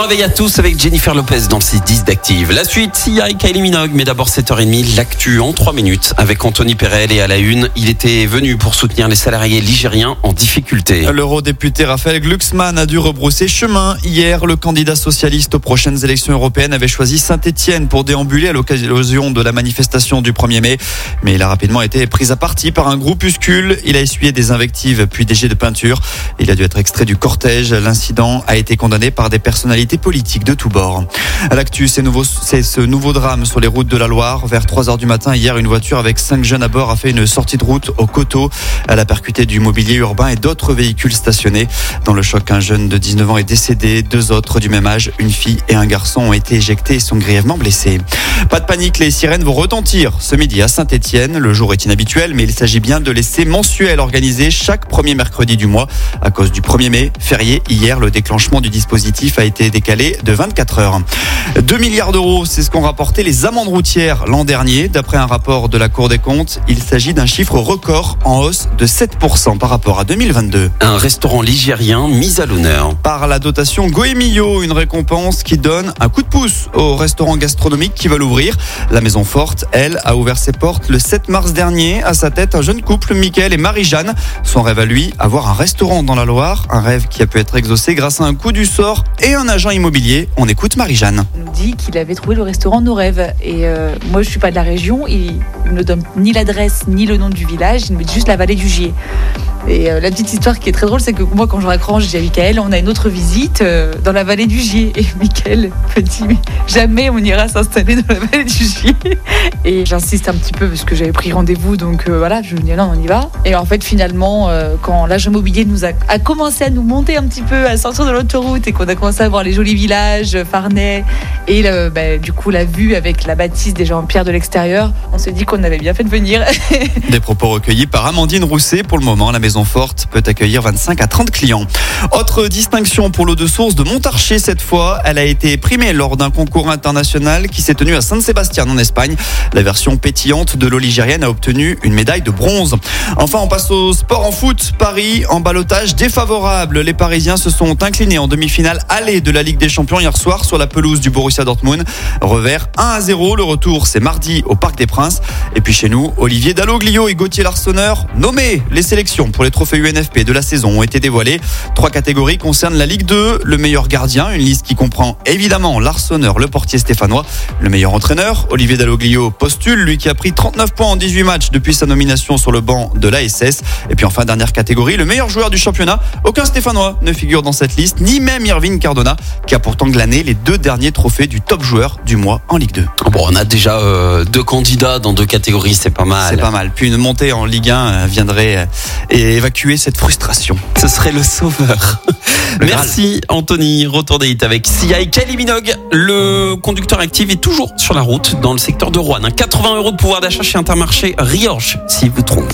[SPEAKER 1] réveil à tous avec Jennifer Lopez dans le six dix d'Active. La suite, Sia et Kylie Minogue, mais d'abord sept heures trente, l'actu en trois minutes avec Anthony Perel et à la une. Il était venu pour soutenir les salariés ligériens en difficulté.
[SPEAKER 4] L'eurodéputé Raphaël Glucksmann a dû rebrousser chemin. Hier, le candidat socialiste aux prochaines élections européennes avait choisi Saint-Etienne pour déambuler à l'occasion de la manifestation du premier mai. Mais il a rapidement été pris à partie par un groupuscule. Il a essuyé des invectives puis des jets de peinture. Il a dû être extrait du cortège. L'incident a été condamné par des personnalités politiques de tous bords. À l'actu, c'est, nouveau, c'est ce nouveau drame sur les routes de la Loire. Vers trois heures du matin, hier, une voiture avec cinq jeunes à bord a fait une sortie de route au Coteau. Elle a percuté du mobilier urbain et d'autres véhicules stationnés. Dans le choc, un jeune de dix-neuf ans est décédé. Deux autres du même âge, une fille et un garçon, ont été éjectés et sont grièvement blessés. Pas de panique, les sirènes vont retentir ce midi à Saint-Etienne. Le jour est inhabituel, mais il s'agit bien de l'essai mensuel organisé chaque premier mercredi du mois. À cause du premier mai, férié hier, le déclenchement du dispositif a été décalé de vingt-quatre heures. deux milliards d'euros, c'est ce qu'ont rapporté les amendes routières l'an dernier. D'après un rapport de la Cour des comptes, il s'agit d'un chiffre record en hausse de sept pour cent par rapport à deux mille vingt-deux.
[SPEAKER 1] Un restaurant ligérien mis à l'honneur
[SPEAKER 4] par la dotation Goemio, une récompense qui donne un coup de pouce aux restaurants gastronomiques qui veulent ouvrir. La Maison Forte, elle, a ouvert ses portes le sept mars dernier. À sa tête, un jeune couple, Mickaël et Marie-Jeanne. Son rêve à lui, avoir un restaurant dans la Loire. Un rêve qui a pu être exaucé grâce à un coup du sort et un agent immobilier. On écoute Marie-Jeanne.
[SPEAKER 5] Il nous dit qu'il avait trouvé le restaurant de nos rêves. Et euh, moi, je suis pas de la région. Il ne me donne ni l'adresse, ni le nom du village. Il me dit juste la vallée du Gier. Et euh, la petite histoire qui est très drôle, c'est que moi, quand je raccroche, je dis à Mickaël, on a une autre visite euh, dans la vallée du Gier. Et Mickaël me dit, mais jamais on ira s'installer dans la vallée du Gier. Et j'insiste un petit peu parce que j'avais pris rendez-vous, donc euh, voilà, je me dis non, on y va. Et en fait, finalement, euh, quand l'agent immobilier nous a, a commencé à nous monter un petit peu, à sortir de l'autoroute et qu'on a commencé à voir les jolis villages, Farnay, et le, bah, du coup la vue avec la bâtisse déjà en pierre de l'extérieur, on s'est dit qu'on avait bien fait de venir.
[SPEAKER 4] Des propos recueillis par Amandine Rousset. Pour le moment, la Maison Forte peut accueillir vingt-cinq à trente clients. Autre distinction pour l'eau de source de Montarché cette fois. Elle a été primée lors d'un concours international qui s'est tenu à San Sebastián en Espagne. La version pétillante de l'eau ligérienne a obtenu une médaille de bronze. Enfin, on passe au sport en foot. Paris en ballottage défavorable. Les Parisiens se sont inclinés en demi-finale aller de la Ligue des Champions hier soir sur la pelouse du Borussia Dortmund. Revers un à zéro. Le retour, c'est mardi au Parc des Princes. Et puis chez nous, Olivier Dalloglio et Gauthier Larsonneur nommés. Les sélections pour les trophées U N F P de la saison ont été dévoilées. Trois catégories concernent la Ligue deux. Le meilleur gardien, une liste qui comprend évidemment Larsonneur, le portier stéphanois. Le meilleur entraîneur, Olivier Dalloglio postule, lui qui a pris trente-neuf points en dix-huit matchs depuis sa nomination sur le banc de l'A S S. Et puis enfin, dernière catégorie, le meilleur joueur du championnat. Aucun stéphanois ne figure dans cette liste, ni même Irving Cardona, qui a pourtant glané les deux derniers trophées du top joueur du mois en Ligue deux.
[SPEAKER 1] Bon, on a déjà euh, deux candidats dans deux catégories, c'est pas mal.
[SPEAKER 4] C'est pas mal. Puis une montée en Ligue un viendrait euh, évacuer cette frustration.
[SPEAKER 1] Ce serait le sauveur. Le Merci Graal. Anthony. Retour des hits avec Sia et Kylie Minogue. Le conducteur actif est toujours sur la route dans le secteur de Roanne. quatre-vingts euros de pouvoir d'achat chez Intermarché Riorges, s'il vous trompe.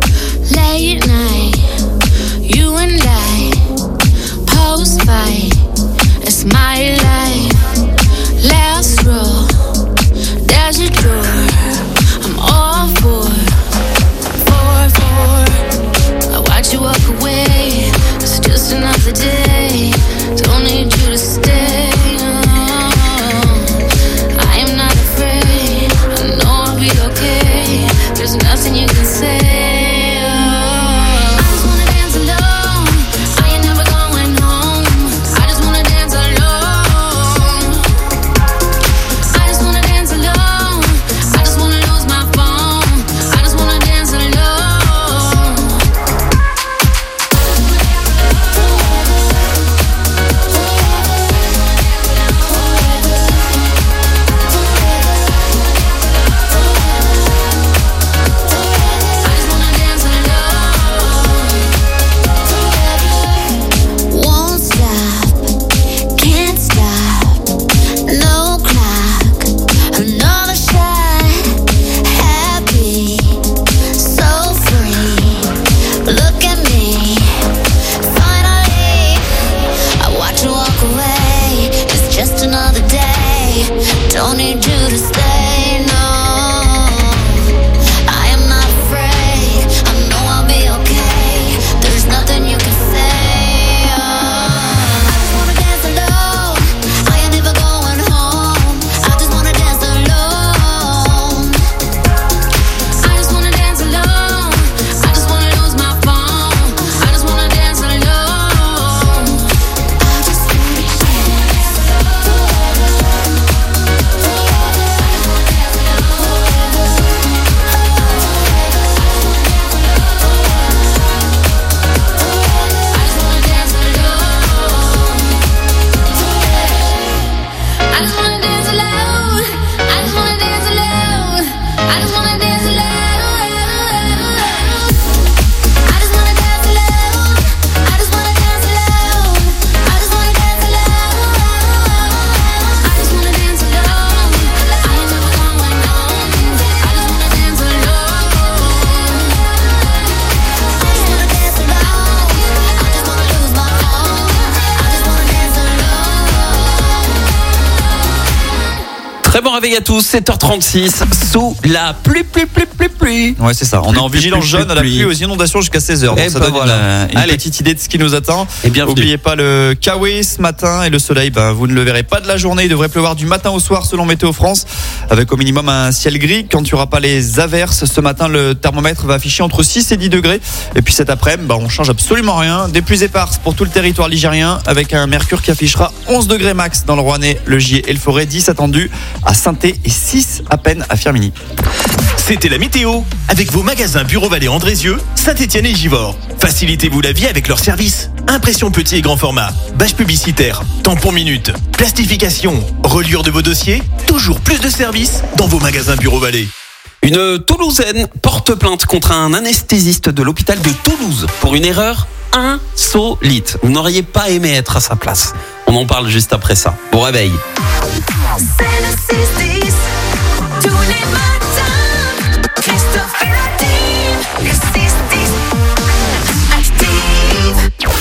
[SPEAKER 7] Late night, you and I, post fight, it's my life. Last row, there's a door, I'm all for, for, for. I watch you walk away, it's just another day. Don't need you to stay. I am not afraid, I know I'll be okay. There's nothing you can say.
[SPEAKER 1] Très bon réveil à tous, sept heures trente-six, sous la pluie, pluie, pluie, pluie, pluie.
[SPEAKER 4] Ouais, c'est ça. On est en
[SPEAKER 1] Pluie,
[SPEAKER 4] vigilance
[SPEAKER 1] pluie,
[SPEAKER 4] jaune à la
[SPEAKER 1] pluie.
[SPEAKER 4] pluie aux inondations jusqu'à seize heures. Donc
[SPEAKER 1] Eh
[SPEAKER 4] ça
[SPEAKER 1] ben
[SPEAKER 4] donne
[SPEAKER 1] voilà.
[SPEAKER 4] une, une
[SPEAKER 1] Allez.
[SPEAKER 4] petite idée de ce qui nous attend.
[SPEAKER 1] Et bienvenue.
[SPEAKER 4] N'oubliez pas le Kawi ce matin et le soleil, ben, vous ne le verrez pas de la journée. Il devrait pleuvoir du matin au soir selon Météo France, avec au minimum un ciel gris. Quand il n'y aura pas les averses, ce matin, le thermomètre va afficher entre six et dix degrés. Et puis cet après-midi, ben, on change absolument rien. Des pluies éparses pour tout le territoire ligérien, avec un mercure qui affichera onze degrés max dans le Rouennais, le Gier et le Forêt, dix attendus à Sainté et six à peine à Firminy.
[SPEAKER 10] C'était la météo avec vos magasins Bureau Vallée Andrézieux, Saint-Étienne et Givors. Facilitez-vous la vie avec leurs services. Impression petit et grand format, bâche publicitaire, tampon minute, plastification, reliure de vos dossiers. Toujours plus de services dans vos magasins Bureau Vallée.
[SPEAKER 1] Une Toulousaine porte plainte contre un anesthésiste de l'hôpital de Toulouse pour une erreur insolite. Vous n'auriez pas aimé être à sa place. On en parle juste après ça. Bon réveil.
[SPEAKER 7] C'est le six dix, tous les matins. Christophe et la team, le six dix. Active.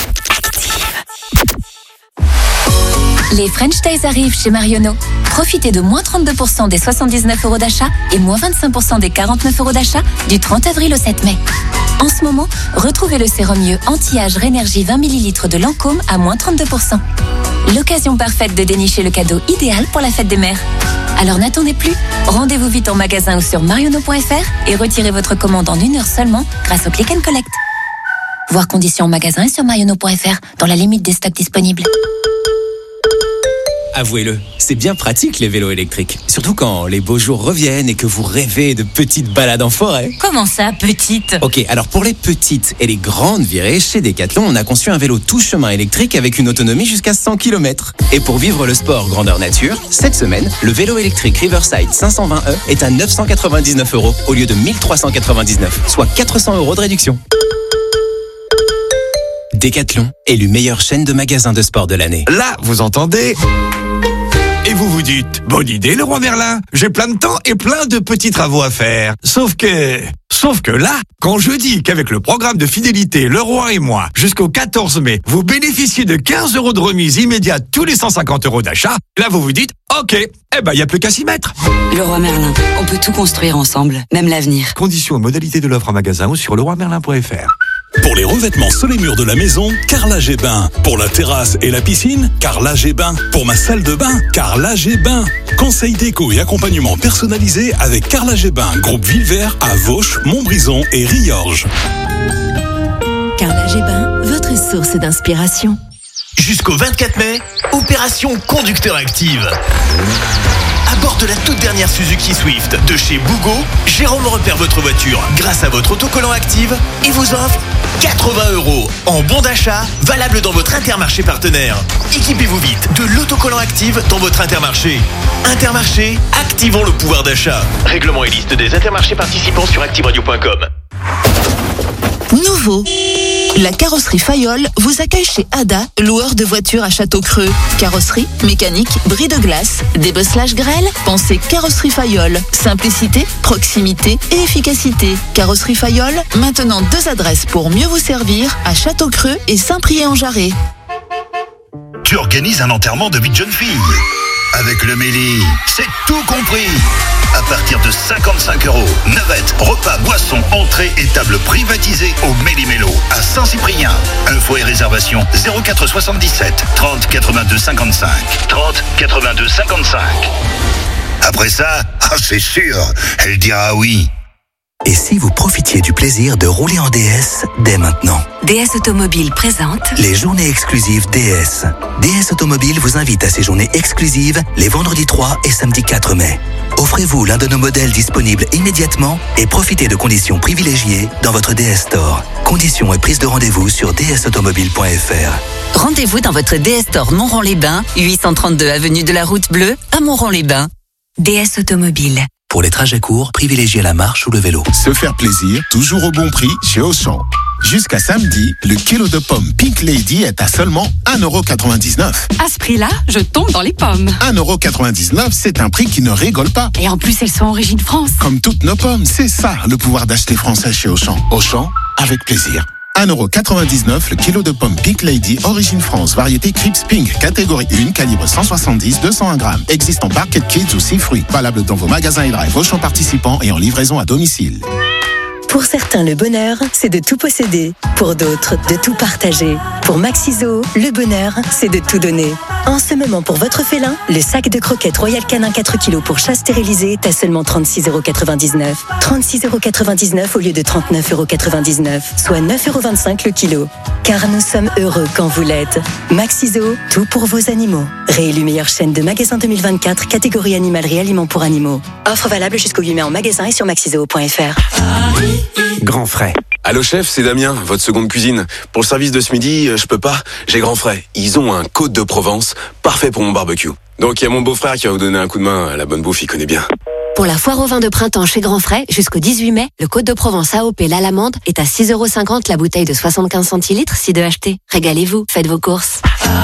[SPEAKER 28] Les French Days arrivent chez Marionneau. Profitez de moins trente-deux pour cent des soixante-dix-neuf euros d'achat et moins vingt-cinq pour cent des quarante-neuf euros d'achat du trente avril au sept mai. En ce moment, retrouvez le sérum mieux anti-âge Rénergie vingt millilitres de Lancôme à moins trente-deux pour cent. L'occasion parfaite de dénicher le cadeau idéal pour la fête des mères. Alors n'attendez plus, rendez-vous vite en magasin ou sur marionneau point f r et retirez votre commande en une heure seulement grâce au Click and Collect. Voir conditions en magasin et sur marionneau point f r dans la limite des stocks disponibles.
[SPEAKER 6] Avouez-le, c'est bien pratique les vélos électriques. Surtout quand les beaux jours reviennent et que vous rêvez de petites balades en forêt.
[SPEAKER 28] Comment ça, petite?
[SPEAKER 6] Ok, alors pour les petites et les grandes virées, chez Decathlon, on a conçu un vélo tout chemin électrique avec une autonomie jusqu'à cent kilomètres. Et pour vivre le sport grandeur nature, cette semaine, le vélo électrique Riverside cinq cent vingt E est à neuf cent quatre-vingt-dix-neuf euros au lieu de mille trois cent quatre-vingt-dix-neuf, soit quatre cents euros de réduction. Decathlon, élu meilleure chaîne de magasins de sport de l'année.
[SPEAKER 8] Là, vous entendez? Et vous vous dites, bonne idée Leroy Merlin, j'ai plein de temps et plein de petits travaux à faire. Sauf que... Sauf que là, quand je dis qu'avec le programme de fidélité Leroy et moi, jusqu'au quatorze mai, vous bénéficiez de quinze euros de remise immédiate tous les cent cinquante euros d'achat, là vous vous dites, ok, eh ben il n'y a plus qu'à s'y mettre.
[SPEAKER 24] Leroy Merlin, on peut tout construire ensemble, même l'avenir.
[SPEAKER 8] Conditions et modalités de l'offre en magasin ou sur leroy merlin point f r.
[SPEAKER 15] Pour les revêtements sur les murs de la maison, Carrelage et Bain. Pour la terrasse et la piscine, Carrelage et Bain. Pour ma salle de bain, Carrelage et Bain. Conseil déco et accompagnement personnalisé avec Carrelage et Bain. Groupe Villevert à Vauche, Montbrison et Riorges.
[SPEAKER 28] Carrelage et Bain, votre source d'inspiration.
[SPEAKER 10] Jusqu'au vingt-quatre mai, opération Conducteur Active. À bord de la toute dernière Suzuki Swift de chez Bougo, Jérôme repère votre voiture grâce à votre autocollant Active et vous offre quatre-vingts euros en bon d'achat valable dans votre Intermarché partenaire. Équipez-vous vite de l'autocollant Active dans votre Intermarché. Intermarché, activons le pouvoir d'achat. Règlement et liste des Intermarchés participants sur active radio point com.
[SPEAKER 9] Nouveau. La carrosserie Fayol vous accueille chez Ada, loueur de voitures à Château-Creux. Carrosserie, mécanique, bris de glace, débosselage grêle, pensez carrosserie Fayol. Simplicité, proximité et efficacité. Carrosserie Fayol, maintenant deux adresses pour mieux vous servir à Château-Creux et Saint-Priest-en-Jarret.
[SPEAKER 11] Tu organises un enterrement de vie de jeune fille. Avec le Méli, c'est tout compris. À partir de cinquante-cinq euros, navette, repas, boissons, entrée et table privatisée au Méli-Mélo à Saint-Cyprien. Info et réservation zéro quatre soixante-dix-sept trente quatre-vingt-deux cinquante-cinq. trente quatre-vingt-deux cinquante-cinq. Après ça, ah, c'est sûr, elle dira oui.
[SPEAKER 19] Et si vous profitiez du plaisir de rouler en D S dès maintenant?
[SPEAKER 28] D S Automobile présente
[SPEAKER 19] Les journées exclusives D S. D S Automobile vous invite à ces journées exclusives les vendredis trois et samedi quatre mai. Offrez-vous l'un de nos modèles disponibles immédiatement et profitez de conditions privilégiées dans votre D S Store. Conditions et prise de rendez-vous sur d s automobile point f r.
[SPEAKER 14] Rendez-vous dans votre D S Store Montron-les-Bains, huit cent trente-deux avenue de la Route Bleue à Montron-les-Bains.
[SPEAKER 28] D S Automobile.
[SPEAKER 19] Pour les trajets courts, privilégiez la marche ou le vélo.
[SPEAKER 12] Se faire plaisir, toujours au bon prix chez Auchan. Jusqu'à samedi, le kilo de pommes Pink Lady est à seulement un euro quatre-vingt-dix-neuf.
[SPEAKER 13] À ce prix-là, je tombe dans les pommes.
[SPEAKER 12] un euro quatre-vingt-dix-neuf, c'est un prix qui ne rigole pas.
[SPEAKER 13] Et en plus, elles sont origine France.
[SPEAKER 12] Comme toutes nos pommes, c'est ça le pouvoir d'acheter français chez Auchan. Auchan, avec plaisir. un euro quatre-vingt-dix-neuf le kilo de pommes Pink Lady Origine France, variété Crips Pink, catégorie un, calibre cent soixante-dix à deux cent un grammes. Existe en Barquette Kids ou six fruits. Valable dans vos magasins et drive, vos champs participants et en livraison à domicile.
[SPEAKER 16] Pour certains, le bonheur, c'est de tout posséder. Pour d'autres, de tout partager. Pour Maxiso, le bonheur, c'est de tout donner. En ce moment, pour votre félin, le sac de croquettes Royal Canin quatre kilos pour chat stérilisé est à seulement trente-six euros quatre-vingt-dix-neuf. trente-six euros quatre-vingt-dix-neuf au lieu de trente-neuf euros quatre-vingt-dix-neuf, soit neuf euros vingt-cinq le kilo. Car nous sommes heureux quand vous l'êtes. Maxiso, tout pour vos animaux. Réélu meilleure chaîne de magasins deux mille vingt-quatre, catégorie animalerie aliments pour animaux. Offre valable jusqu'au huit mai en magasin et sur maxiso point f r.
[SPEAKER 17] Grand frais. Allô chef, c'est Damien, votre seconde cuisine. Pour le service de ce midi, je peux pas, j'ai Grand frais. Ils ont un Côte de Provence, parfait pour mon barbecue. Donc il y a mon beau-frère qui va vous donner un coup de main, la bonne bouffe, il connaît bien.
[SPEAKER 18] Pour la foire au vin de printemps chez Grand Frais, jusqu'au dix-huit mai, le Côte de Provence A O P l'Alamande est à six euros cinquante la bouteille de soixante-quinze centilitres, si de acheter. Régalez-vous, faites vos courses.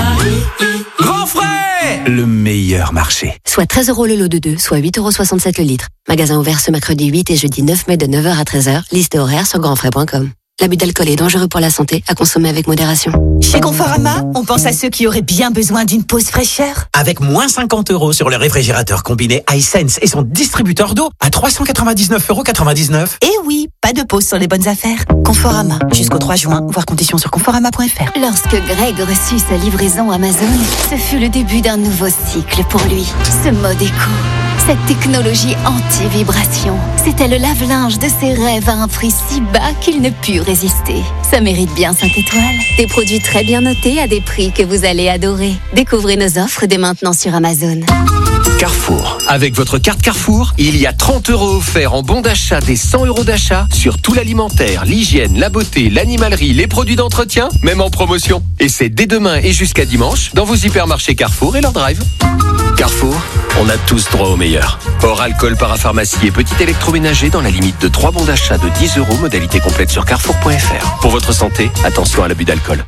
[SPEAKER 10] Grand frais, le meilleur marché.
[SPEAKER 18] Soit treize euros le lot de deux, soit huit euros soixante-sept le litre. Magasin ouvert ce mercredi huit et jeudi neuf mai de neuf heures à treize heures. Liste horaire sur grandfrais point com. L'abus d'alcool est dangereux pour la santé, à consommer avec modération.
[SPEAKER 20] Chez Conforama, on pense à ceux qui auraient bien besoin d'une pause fraîcheur.
[SPEAKER 10] Avec moins cinquante euros sur le réfrigérateur combiné iSense et son distributeur d'eau à trois cent quatre-vingt-dix-neuf euros quatre-vingt-dix-neuf.
[SPEAKER 20] Et oui, pas de pause sur les bonnes affaires. Conforama, jusqu'au trois juin, voir conditions sur conforama point f r.
[SPEAKER 28] Lorsque Greg reçut sa livraison Amazon, ce fut le début d'un nouveau cycle pour lui. Ce mode éco, cette technologie anti-vibration, c'était le lave-linge de ses rêves à un prix si bas qu'il ne put résister. Ça mérite bien cinq étoiles. Des produits très bien notés à des prix que vous allez adorer. Découvrez nos offres dès maintenant sur Amazon.
[SPEAKER 10] Carrefour. Avec votre carte Carrefour, il y a trente euros offerts en bon d'achat des cent euros d'achat sur tout l'alimentaire, l'hygiène, la beauté, l'animalerie, les produits d'entretien, même en promotion. Et c'est dès demain et jusqu'à dimanche dans vos hypermarchés Carrefour et leur drive. Carrefour, on a tous droit au meilleur. Hors alcool, parapharmacie et petit électroménager dans la limite de trois bons d'achat de dix euros, modalité complète sur carrefour point f r. Pour votre santé, attention à l'abus d'alcool.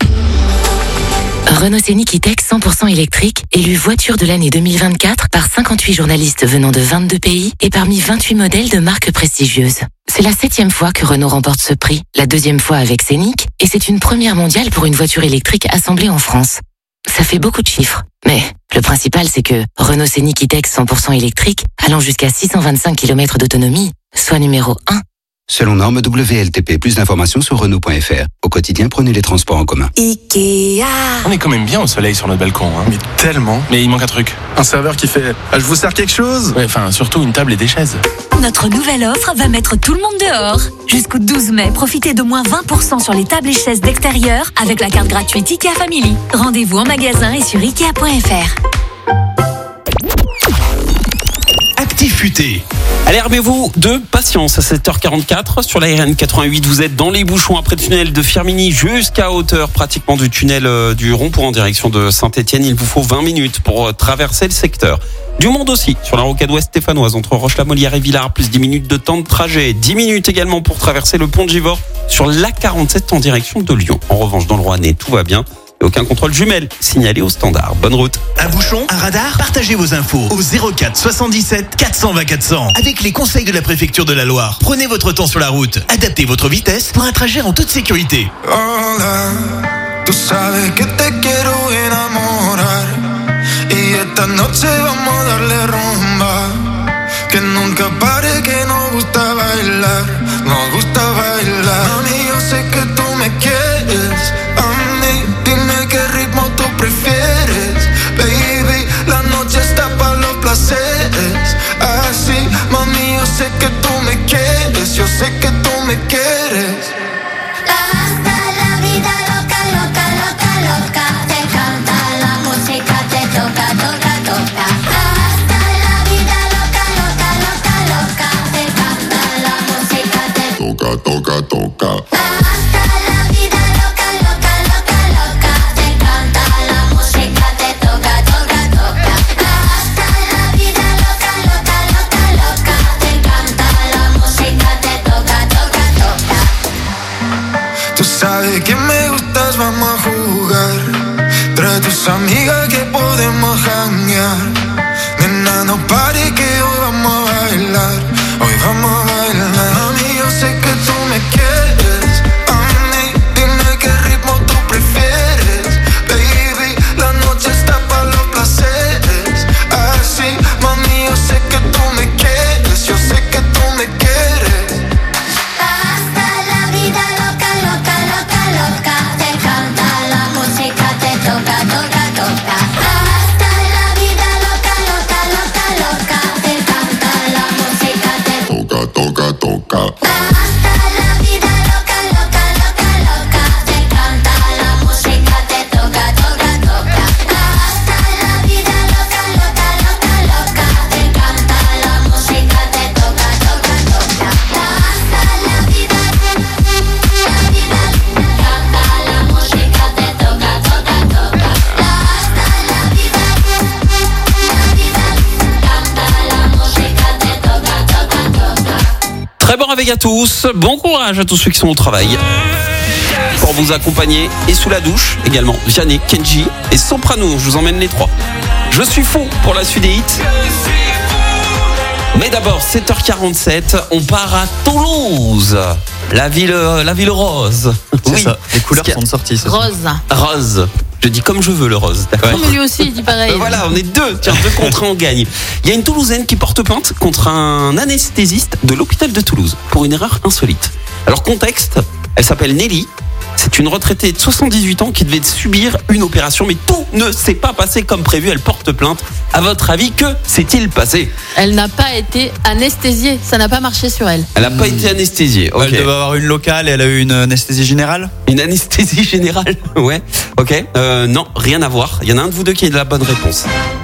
[SPEAKER 18] Renault Scénic E-Tech cent pour cent électrique, élu voiture de l'année deux mille vingt-quatre par cinquante-huit journalistes venant de vingt-deux pays et parmi vingt-huit modèles de marques prestigieuses. C'est la septième fois que Renault remporte ce prix, la deuxième fois avec Scénic, et c'est une première mondiale pour une voiture électrique assemblée en France. Ça fait beaucoup de chiffres, mais le principal c'est que Renault Scénic E-Tech cent pour cent électrique, allant jusqu'à six cent vingt-cinq kilomètres d'autonomie, soit numéro un.
[SPEAKER 21] Selon norme W L T P, plus d'informations sur Renault point f r. Au quotidien, prenez les transports en commun.
[SPEAKER 28] Ikea.
[SPEAKER 27] On est quand même bien au soleil sur notre balcon, hein. Mais tellement. Mais il manque un truc. Un serveur qui fait ah, « Je vous sers quelque chose ?» Ouais, enfin, surtout une table et des chaises.
[SPEAKER 28] Notre nouvelle offre va mettre tout le monde dehors. Jusqu'au douze mai, profitez de moins vingt pour cent sur les tables et chaises d'extérieur avec la carte gratuite Ikea Family. Rendez-vous en magasin et sur ikea point f r.
[SPEAKER 10] Actif futé.
[SPEAKER 1] Allez, armez-vous de patience à sept heures quarante-quatre sur la R N quatre-vingt-huit. Vous êtes dans les bouchons après le tunnel de Firminy jusqu'à hauteur pratiquement du tunnel du Rond-Point en direction de Saint-Etienne. Il vous faut vingt minutes pour traverser le secteur. Du monde aussi sur la rocade ouest stéphanoise entre Roche-la-Molière et Villars, plus dix minutes de temps de trajet. dix minutes également pour traverser le pont de Givors sur l'A quarante-sept en direction de Lyon. En revanche, dans le Rouennais, tout va bien. Et aucun contrôle jumelle signalé au standard. Bonne route.
[SPEAKER 10] Un bouchon, un radar, partagez vos infos au zéro quatre soixante-dix-sept quatre cent vingt quatre cents. Avec les conseils de la préfecture de la Loire. Prenez votre temps sur la route. Adaptez votre vitesse pour un trajet en toute sécurité.
[SPEAKER 7] Hola, tú sabes que te quiero enamorar y esta noche vamos a darle rumba que nunca pare, que nos gusta bailar, nos gusta bailar. Mami, yo sé que tú me quieres, a mí dime qué ritmo tú prefieres, baby, la noche está para los placeres, así, mami, yo sé que tú me quieres, yo sé que tú me quieres.
[SPEAKER 22] Hasta la vida loca, loca, loca, loca, te canta la música, te toca, toca, toca. Hasta la vida loca, loca, loca, loca, te canta la música, te toca, toca, toca. Hasta la vida loca, loca, loca, loca, te canta la música, te toca, toca, toca. Hasta la vida loca, loca, loca, loca, te canta la música, te toca, toca, toca.
[SPEAKER 7] Tú sabes que me gustas, vamos a jugar. Trae tus amigas que podemos janguear. Nena, no pare que hoy vamos a bailar. Hoy vamos a bailar. Mami, yo sé que tú me quieres. A mí, dime
[SPEAKER 1] Très bon réveil à tous. Bon courage à tous ceux qui sont au travail. Pour vous accompagner et sous la douche également, Vianney, Kenji et Soprano. Je vous emmène les trois. Je suis fou pour la suite des hits. Mais d'abord, sept heures quarante-sept, on part à Toulouse. La ville, la ville rose.
[SPEAKER 2] C'est
[SPEAKER 1] oui.
[SPEAKER 2] ça, les couleurs sont sorties. Ce
[SPEAKER 3] Rose.
[SPEAKER 1] Rose. Je dis comme je veux le rose, d'accord.
[SPEAKER 3] Non, mais lui aussi, il dit pareil.
[SPEAKER 1] Euh, voilà, on est deux. Tiens, deux contre un, on gagne. Il y a une Toulousaine qui porte plainte contre un anesthésiste de l'hôpital de Toulouse pour une erreur insolite. Alors, contexte, elle s'appelle Nelly. C'est une retraitée de soixante-dix-huit ans qui devait subir une opération, mais tout ne s'est pas passé comme prévu. Elle porte plainte. À votre avis, que s'est-il passé ?
[SPEAKER 3] Elle n'a pas été anesthésiée. Ça n'a pas marché sur elle.
[SPEAKER 1] Elle n'a pas été anesthésiée.
[SPEAKER 2] Ouais,
[SPEAKER 1] Ok.
[SPEAKER 2] Elle devait avoir une locale et elle a eu une anesthésie générale.
[SPEAKER 1] Une anesthésie générale. Ouais. Ok. Euh, non, rien à voir. Il y en a un de vous deux qui a de la bonne réponse.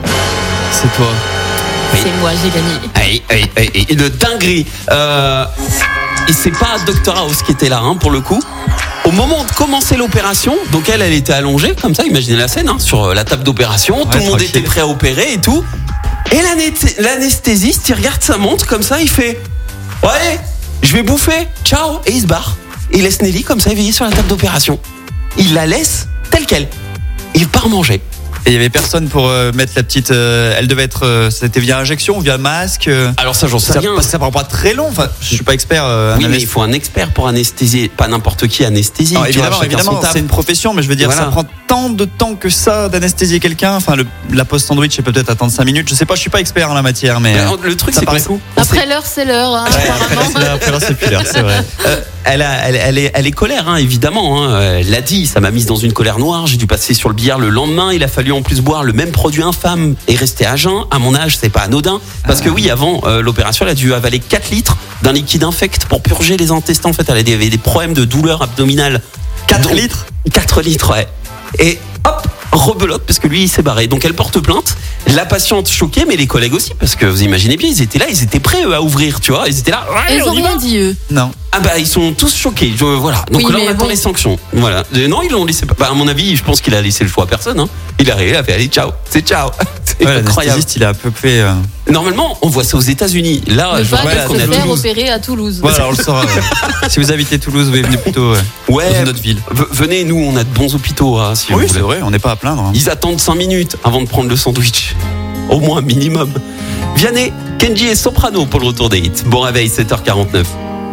[SPEAKER 2] C'est toi.
[SPEAKER 3] C'est moi, j'ai gagné.
[SPEAKER 1] Aïe, aïe, aïe, aïe. Une dinguerie. Euh, et c'est pas Doctor House qui était là, hein, pour le coup. Au moment de commencer l'opération, donc elle, elle était allongée, comme ça, imaginez la scène, hein, sur la table d'opération.
[SPEAKER 2] Ouais,
[SPEAKER 1] tout le monde
[SPEAKER 2] tranquille.
[SPEAKER 1] était prêt à opérer et tout. Et l'ané- l'anesthésiste, il regarde sa montre comme ça, il fait « Ouais, je vais bouffer, ciao !» Et il se barre. Et il laisse Nelly comme ça éveillée sur la table d'opération. Il la laisse telle qu'elle. Il part manger.
[SPEAKER 2] Et il y avait personne pour euh, mettre la petite. euh, elle devait être. euh, C'était via injection ou via masque. euh,
[SPEAKER 1] Alors ça, j'en sais
[SPEAKER 2] ça,
[SPEAKER 1] rien.
[SPEAKER 2] parce que ça prend pas très long. Enfin, je suis pas expert. euh,
[SPEAKER 1] Oui, mais
[SPEAKER 2] analyste.
[SPEAKER 1] il faut un expert pour anesthésier. Pas n'importe qui anesthésie.
[SPEAKER 2] Non,
[SPEAKER 1] tu vois,
[SPEAKER 2] évidemment,
[SPEAKER 1] chacun son
[SPEAKER 2] évidemment,
[SPEAKER 1] taf.
[SPEAKER 2] c'est une profession, mais je veux dire,
[SPEAKER 1] Voilà.
[SPEAKER 2] ça prend tant de temps que ça d'anesthésier quelqu'un. Enfin, le, la post sandwich, elle peut peut-être attendre cinq minutes. Je sais pas, je suis pas expert en la matière, mais.
[SPEAKER 1] Mais
[SPEAKER 2] euh,
[SPEAKER 1] le truc,
[SPEAKER 2] ça
[SPEAKER 1] c'est
[SPEAKER 2] paraît
[SPEAKER 1] qu'on-
[SPEAKER 2] fou.
[SPEAKER 3] Après l'heure, c'est l'heure. Hein, apparemment.
[SPEAKER 2] Après là, c'est plus l'heure, c'est vrai.
[SPEAKER 1] Euh, elle, a, elle, elle, est, elle est colère, hein, évidemment. Hein. Elle l'a dit, ça m'a mise dans une colère noire. J'ai dû passer sur le billard le lendemain. Il a fallu en plus boire le même produit infâme et rester à jeun. À mon âge, c'est pas anodin. Parce que oui, avant euh, l'opération, elle a dû avaler quatre litres d'un liquide infect pour purger les intestins. En fait, elle avait des problèmes de douleur abdominale.
[SPEAKER 2] quatre litres
[SPEAKER 1] quatre litres, ouais. Et hop, rebelote, parce que lui, il s'est barré. Donc elle porte plainte. La patiente choquée, mais les collègues aussi, parce que vous imaginez bien, ils étaient là, ils étaient prêts eux, à ouvrir, tu vois. Ils étaient là.
[SPEAKER 3] Et ils
[SPEAKER 1] on
[SPEAKER 3] ont
[SPEAKER 1] y va.
[SPEAKER 3] rien dit, eux.
[SPEAKER 2] Non.
[SPEAKER 1] Ah bah ils sont tous choqués. Je, voilà. Donc
[SPEAKER 3] Oui,
[SPEAKER 1] là
[SPEAKER 3] mais
[SPEAKER 1] on attend
[SPEAKER 3] bon.
[SPEAKER 1] les sanctions. Voilà. Euh, Non, ils l'ont laissé. Bah, à mon avis, je pense qu'il a laissé le choix à personne. Hein. Il est arrivé, il a fait allez ciao, c'est ciao. C'est
[SPEAKER 2] Ouais,
[SPEAKER 1] incroyable.
[SPEAKER 2] l'anesthésiste, il a à peu près. euh,
[SPEAKER 1] Normalement, on voit ça aux États-Unis. Là,
[SPEAKER 3] Ne
[SPEAKER 1] je
[SPEAKER 3] pas
[SPEAKER 1] rappelle
[SPEAKER 2] voilà,
[SPEAKER 1] qu'on
[SPEAKER 3] se
[SPEAKER 1] est à
[SPEAKER 3] faire
[SPEAKER 1] Toulouse.
[SPEAKER 3] opérer à Toulouse.
[SPEAKER 2] Voilà, on le saura. ouais. Si vous habitez Toulouse, vous venez plutôt euh,
[SPEAKER 1] Ouais.
[SPEAKER 2] dans une autre ville.
[SPEAKER 1] V- venez, nous, on a de bons hôpitaux. Hein, si
[SPEAKER 2] Oui,
[SPEAKER 1] vous
[SPEAKER 2] c'est
[SPEAKER 1] voulez.
[SPEAKER 2] vrai, on n'est pas à plaindre. hein.
[SPEAKER 1] Ils attendent cinq minutes avant de prendre le sandwich. Au moins, minimum. Vianney, Kenji et Soprano pour le retour des hits. Bon réveil, sept heures quarante-neuf.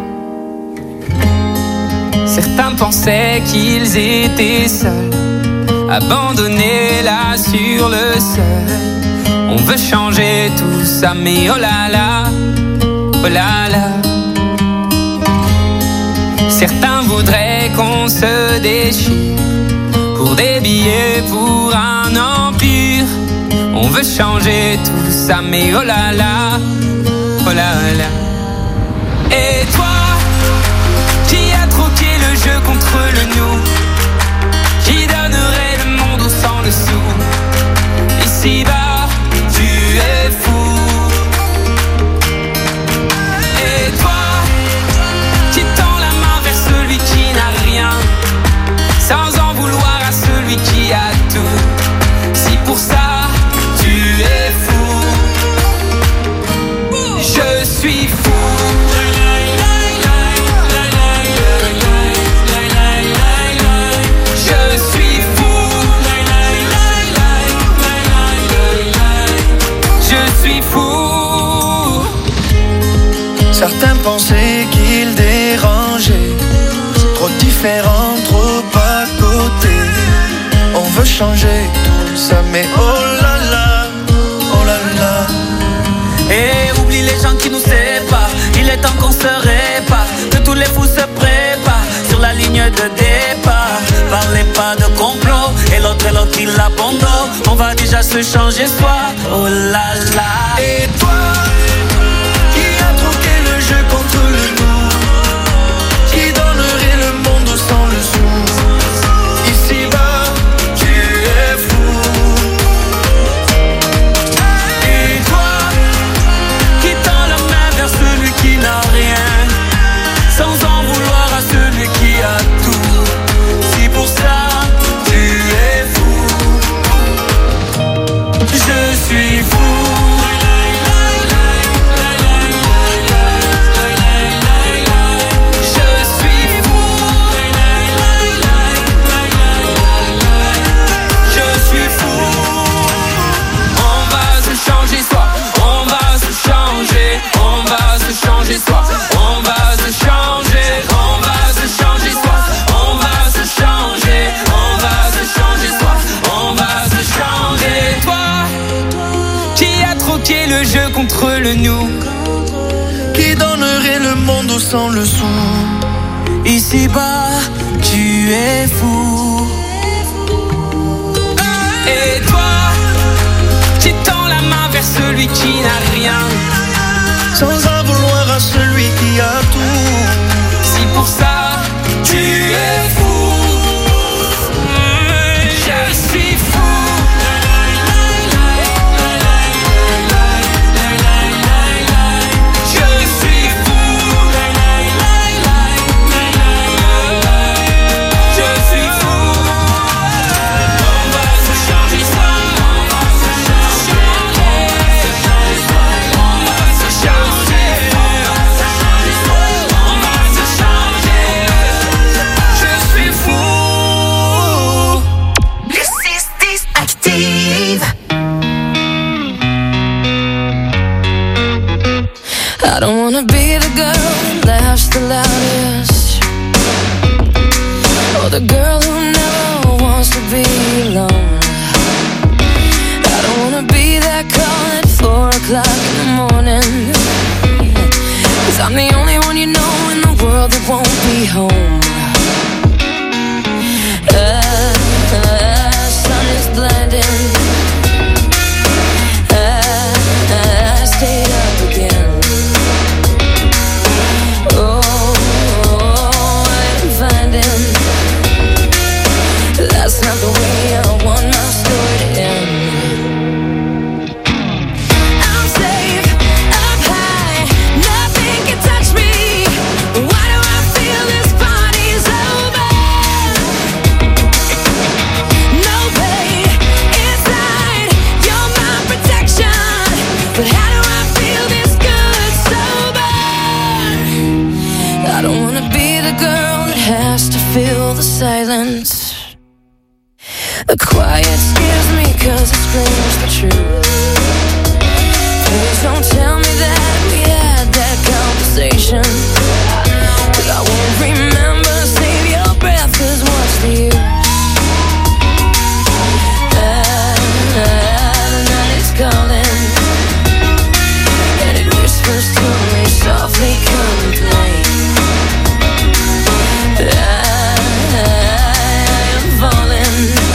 [SPEAKER 4] Certains pensaient qu'ils étaient seuls, abandonnés là sur le sol. On veut changer tout ça, mais oh là là, oh là là. Certains voudraient qu'on se déchire pour des billets, pour un empire. On veut changer tout ça, mais oh là là, oh là là. Et toi, qui a troqué le jeu contre le nous, qui donnerait le monde sans le sou. Ici-bas, tu es fou. Et toi, qui tend la main vers celui qui n'a rien, sans en vouloir à celui qui a tout. Si pour ça, tu es fou, je suis fou. Je suis fou. Je suis fou.
[SPEAKER 5] Certains pensaient qu'ils dérangeaient, trop différents, trop à côté. On veut changer tout ça, mais oh là là, oh là là.
[SPEAKER 4] Et oublie les gens qui nous séparent. Il est temps qu'on se répare, que tous les fous se préparent sur la ligne de départ. Parlez pas de complot, et l'autre et l'autre il abandonne. On va déjà se changer soi, oh là là.
[SPEAKER 5] Et toi, qui a troqué le jeu contre le nous, qui donnerait le monde sans le sou. Ici-bas, tu es fou.
[SPEAKER 4] Et toi, qui tend la main vers celui qui n'a rien, sans en vouloir à celui qui a tout. Si pour ça, tu es fou, je suis fou. contre le nous.
[SPEAKER 5] Qui donnerait le monde sans le sou?
[SPEAKER 4] Ici-bas, tu es fou. Et toi, tu tends la main vers celui qui n'a rien,
[SPEAKER 5] sans en vouloir à celui qui a tout.
[SPEAKER 4] Si pour ça, tu es fou, je suis fou.
[SPEAKER 7] I don't wanna be the girl that laughs the loudest, or the girl who never wants to be alone. I don't wanna be that call at four o'clock in the morning, 'cause I'm the only one you know in the world that won't be home. Uh, uh, sun is blinding. Uh, uh, I stayed up again. That's not the way I want my story to end. I'm safe, up high, nothing can touch me. Why do I feel this party's over? No pain inside, you're my protection. But how do I feel this good sober? I don't wanna be the girl that has to feel the silence. The quiet scares me 'cause it screams the truth. Please don't tell me that we had that conversation, 'cause I won't remember. Save your breath, 'cause what's the use? Ah, ah, the night is calling, and it whispers to me softly, complain. Ah, I am falling.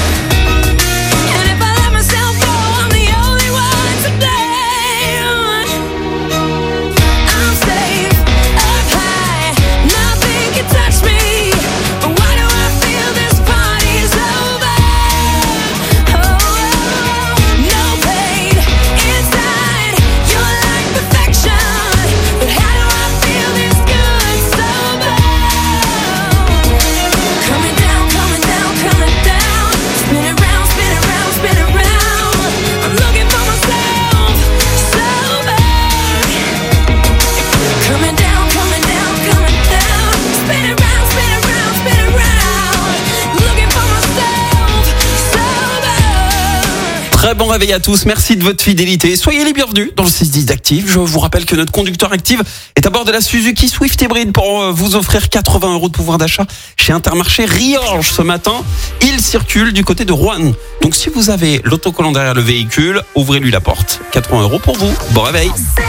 [SPEAKER 1] Très bon réveil à tous, merci de votre fidélité. Soyez les bienvenus dans le six dix d'Active. Je vous rappelle que notre conducteur Active est à bord de la Suzuki Swift Hybrid pour vous offrir quatre-vingts euros de pouvoir d'achat chez Intermarché Riorges ce matin. Il circule du côté de Roanne. Donc si vous avez l'autocollant derrière le véhicule, ouvrez-lui la porte. quatre-vingts euros pour vous. Bon réveil.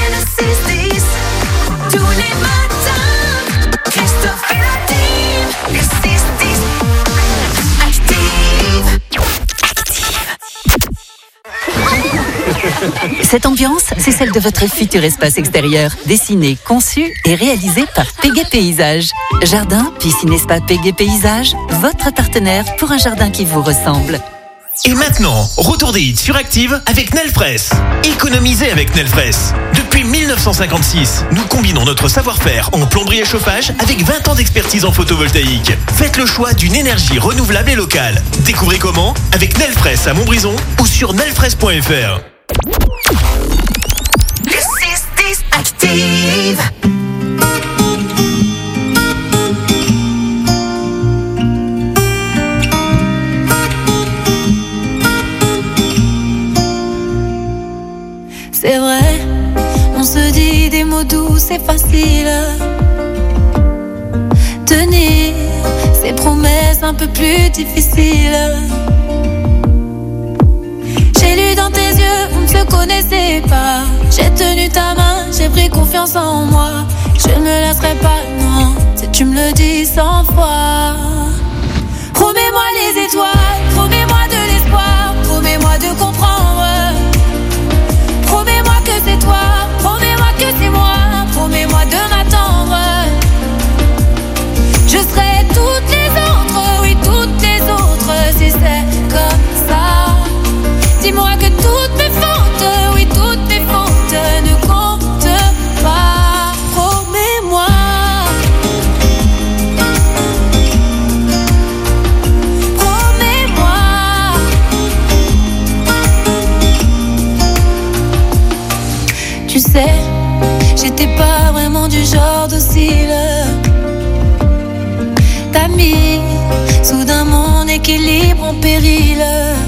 [SPEAKER 14] Cette ambiance, c'est celle de votre futur espace extérieur, dessiné, conçu et réalisé par Pégué Paysage. Jardin, piscine et spa Pégué Paysage, votre partenaire pour un jardin qui vous ressemble.
[SPEAKER 10] Et maintenant, retour des hits sur Active avec Nelfress. Économisez avec Nelfress. Depuis mille neuf cent cinquante-six, nous combinons notre savoir-faire en plomberie et chauffage avec vingt ans d'expertise en photovoltaïque. Faites le choix d'une énergie renouvelable et locale. Découvrez comment avec Nelfress à Montbrison ou sur nelfress point f r.
[SPEAKER 7] Le six dix Active. C'est vrai, on se dit des mots doux, c'est facile. Tenir ces promesses un peu plus difficiles. J'ai lu dans tes yeux, on ne se se connaissait pas. J'ai tenu ta main, j'ai pris confiance en moi. Je ne me laisserai pas, non, si tu me le dis cent fois. Promets-moi les étoiles, promets-moi de l'espoir, promets-moi de comprendre. Promets-moi que c'est toi, promets-moi que c'est moi, promets-moi de m'attendre. Je serai toutes les autres, oui toutes les autres, si c'est comme ça. Dis-moi que toutes mes fautes, oui toutes mes fautes ne comptent pas. Promets-moi. Promets-moi. Tu sais, j'étais pas vraiment du genre docile. T'as mis soudain mon équilibre en péril.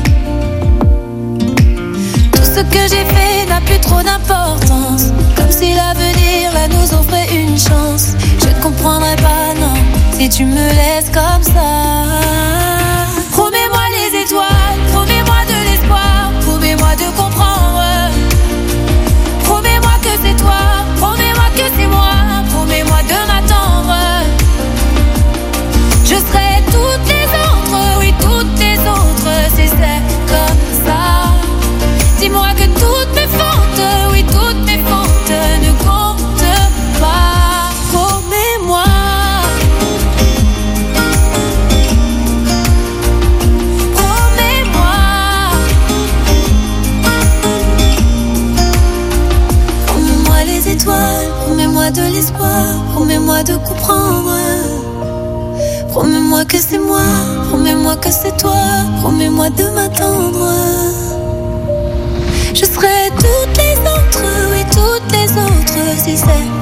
[SPEAKER 7] Tout ce que j'ai fait n'a plus trop d'importance. Comme si l'avenir là nous offrait une chance. Je ne comprendrai pas, non, si tu me laisses comme ça. Promets-moi les étoiles, promets-moi de l'espoir, promets-moi de comprendre. Promets-moi que c'est toi, promets-moi que c'est moi, promets-moi de m'attendre. Je serai toutes les autres, oui toutes les autres, si c'est comme ça. Dis-moi que toutes mes fautes, oui toutes mes fautes ne comptent pas. Promets-moi. Promets-moi. Promets-moi les étoiles, promets-moi de l'espoir, promets-moi de comprendre. Promets-moi que c'est moi, promets-moi que c'est toi, promets-moi de m'attendre. Je serai toutes les autres, oui toutes les autres, si c'est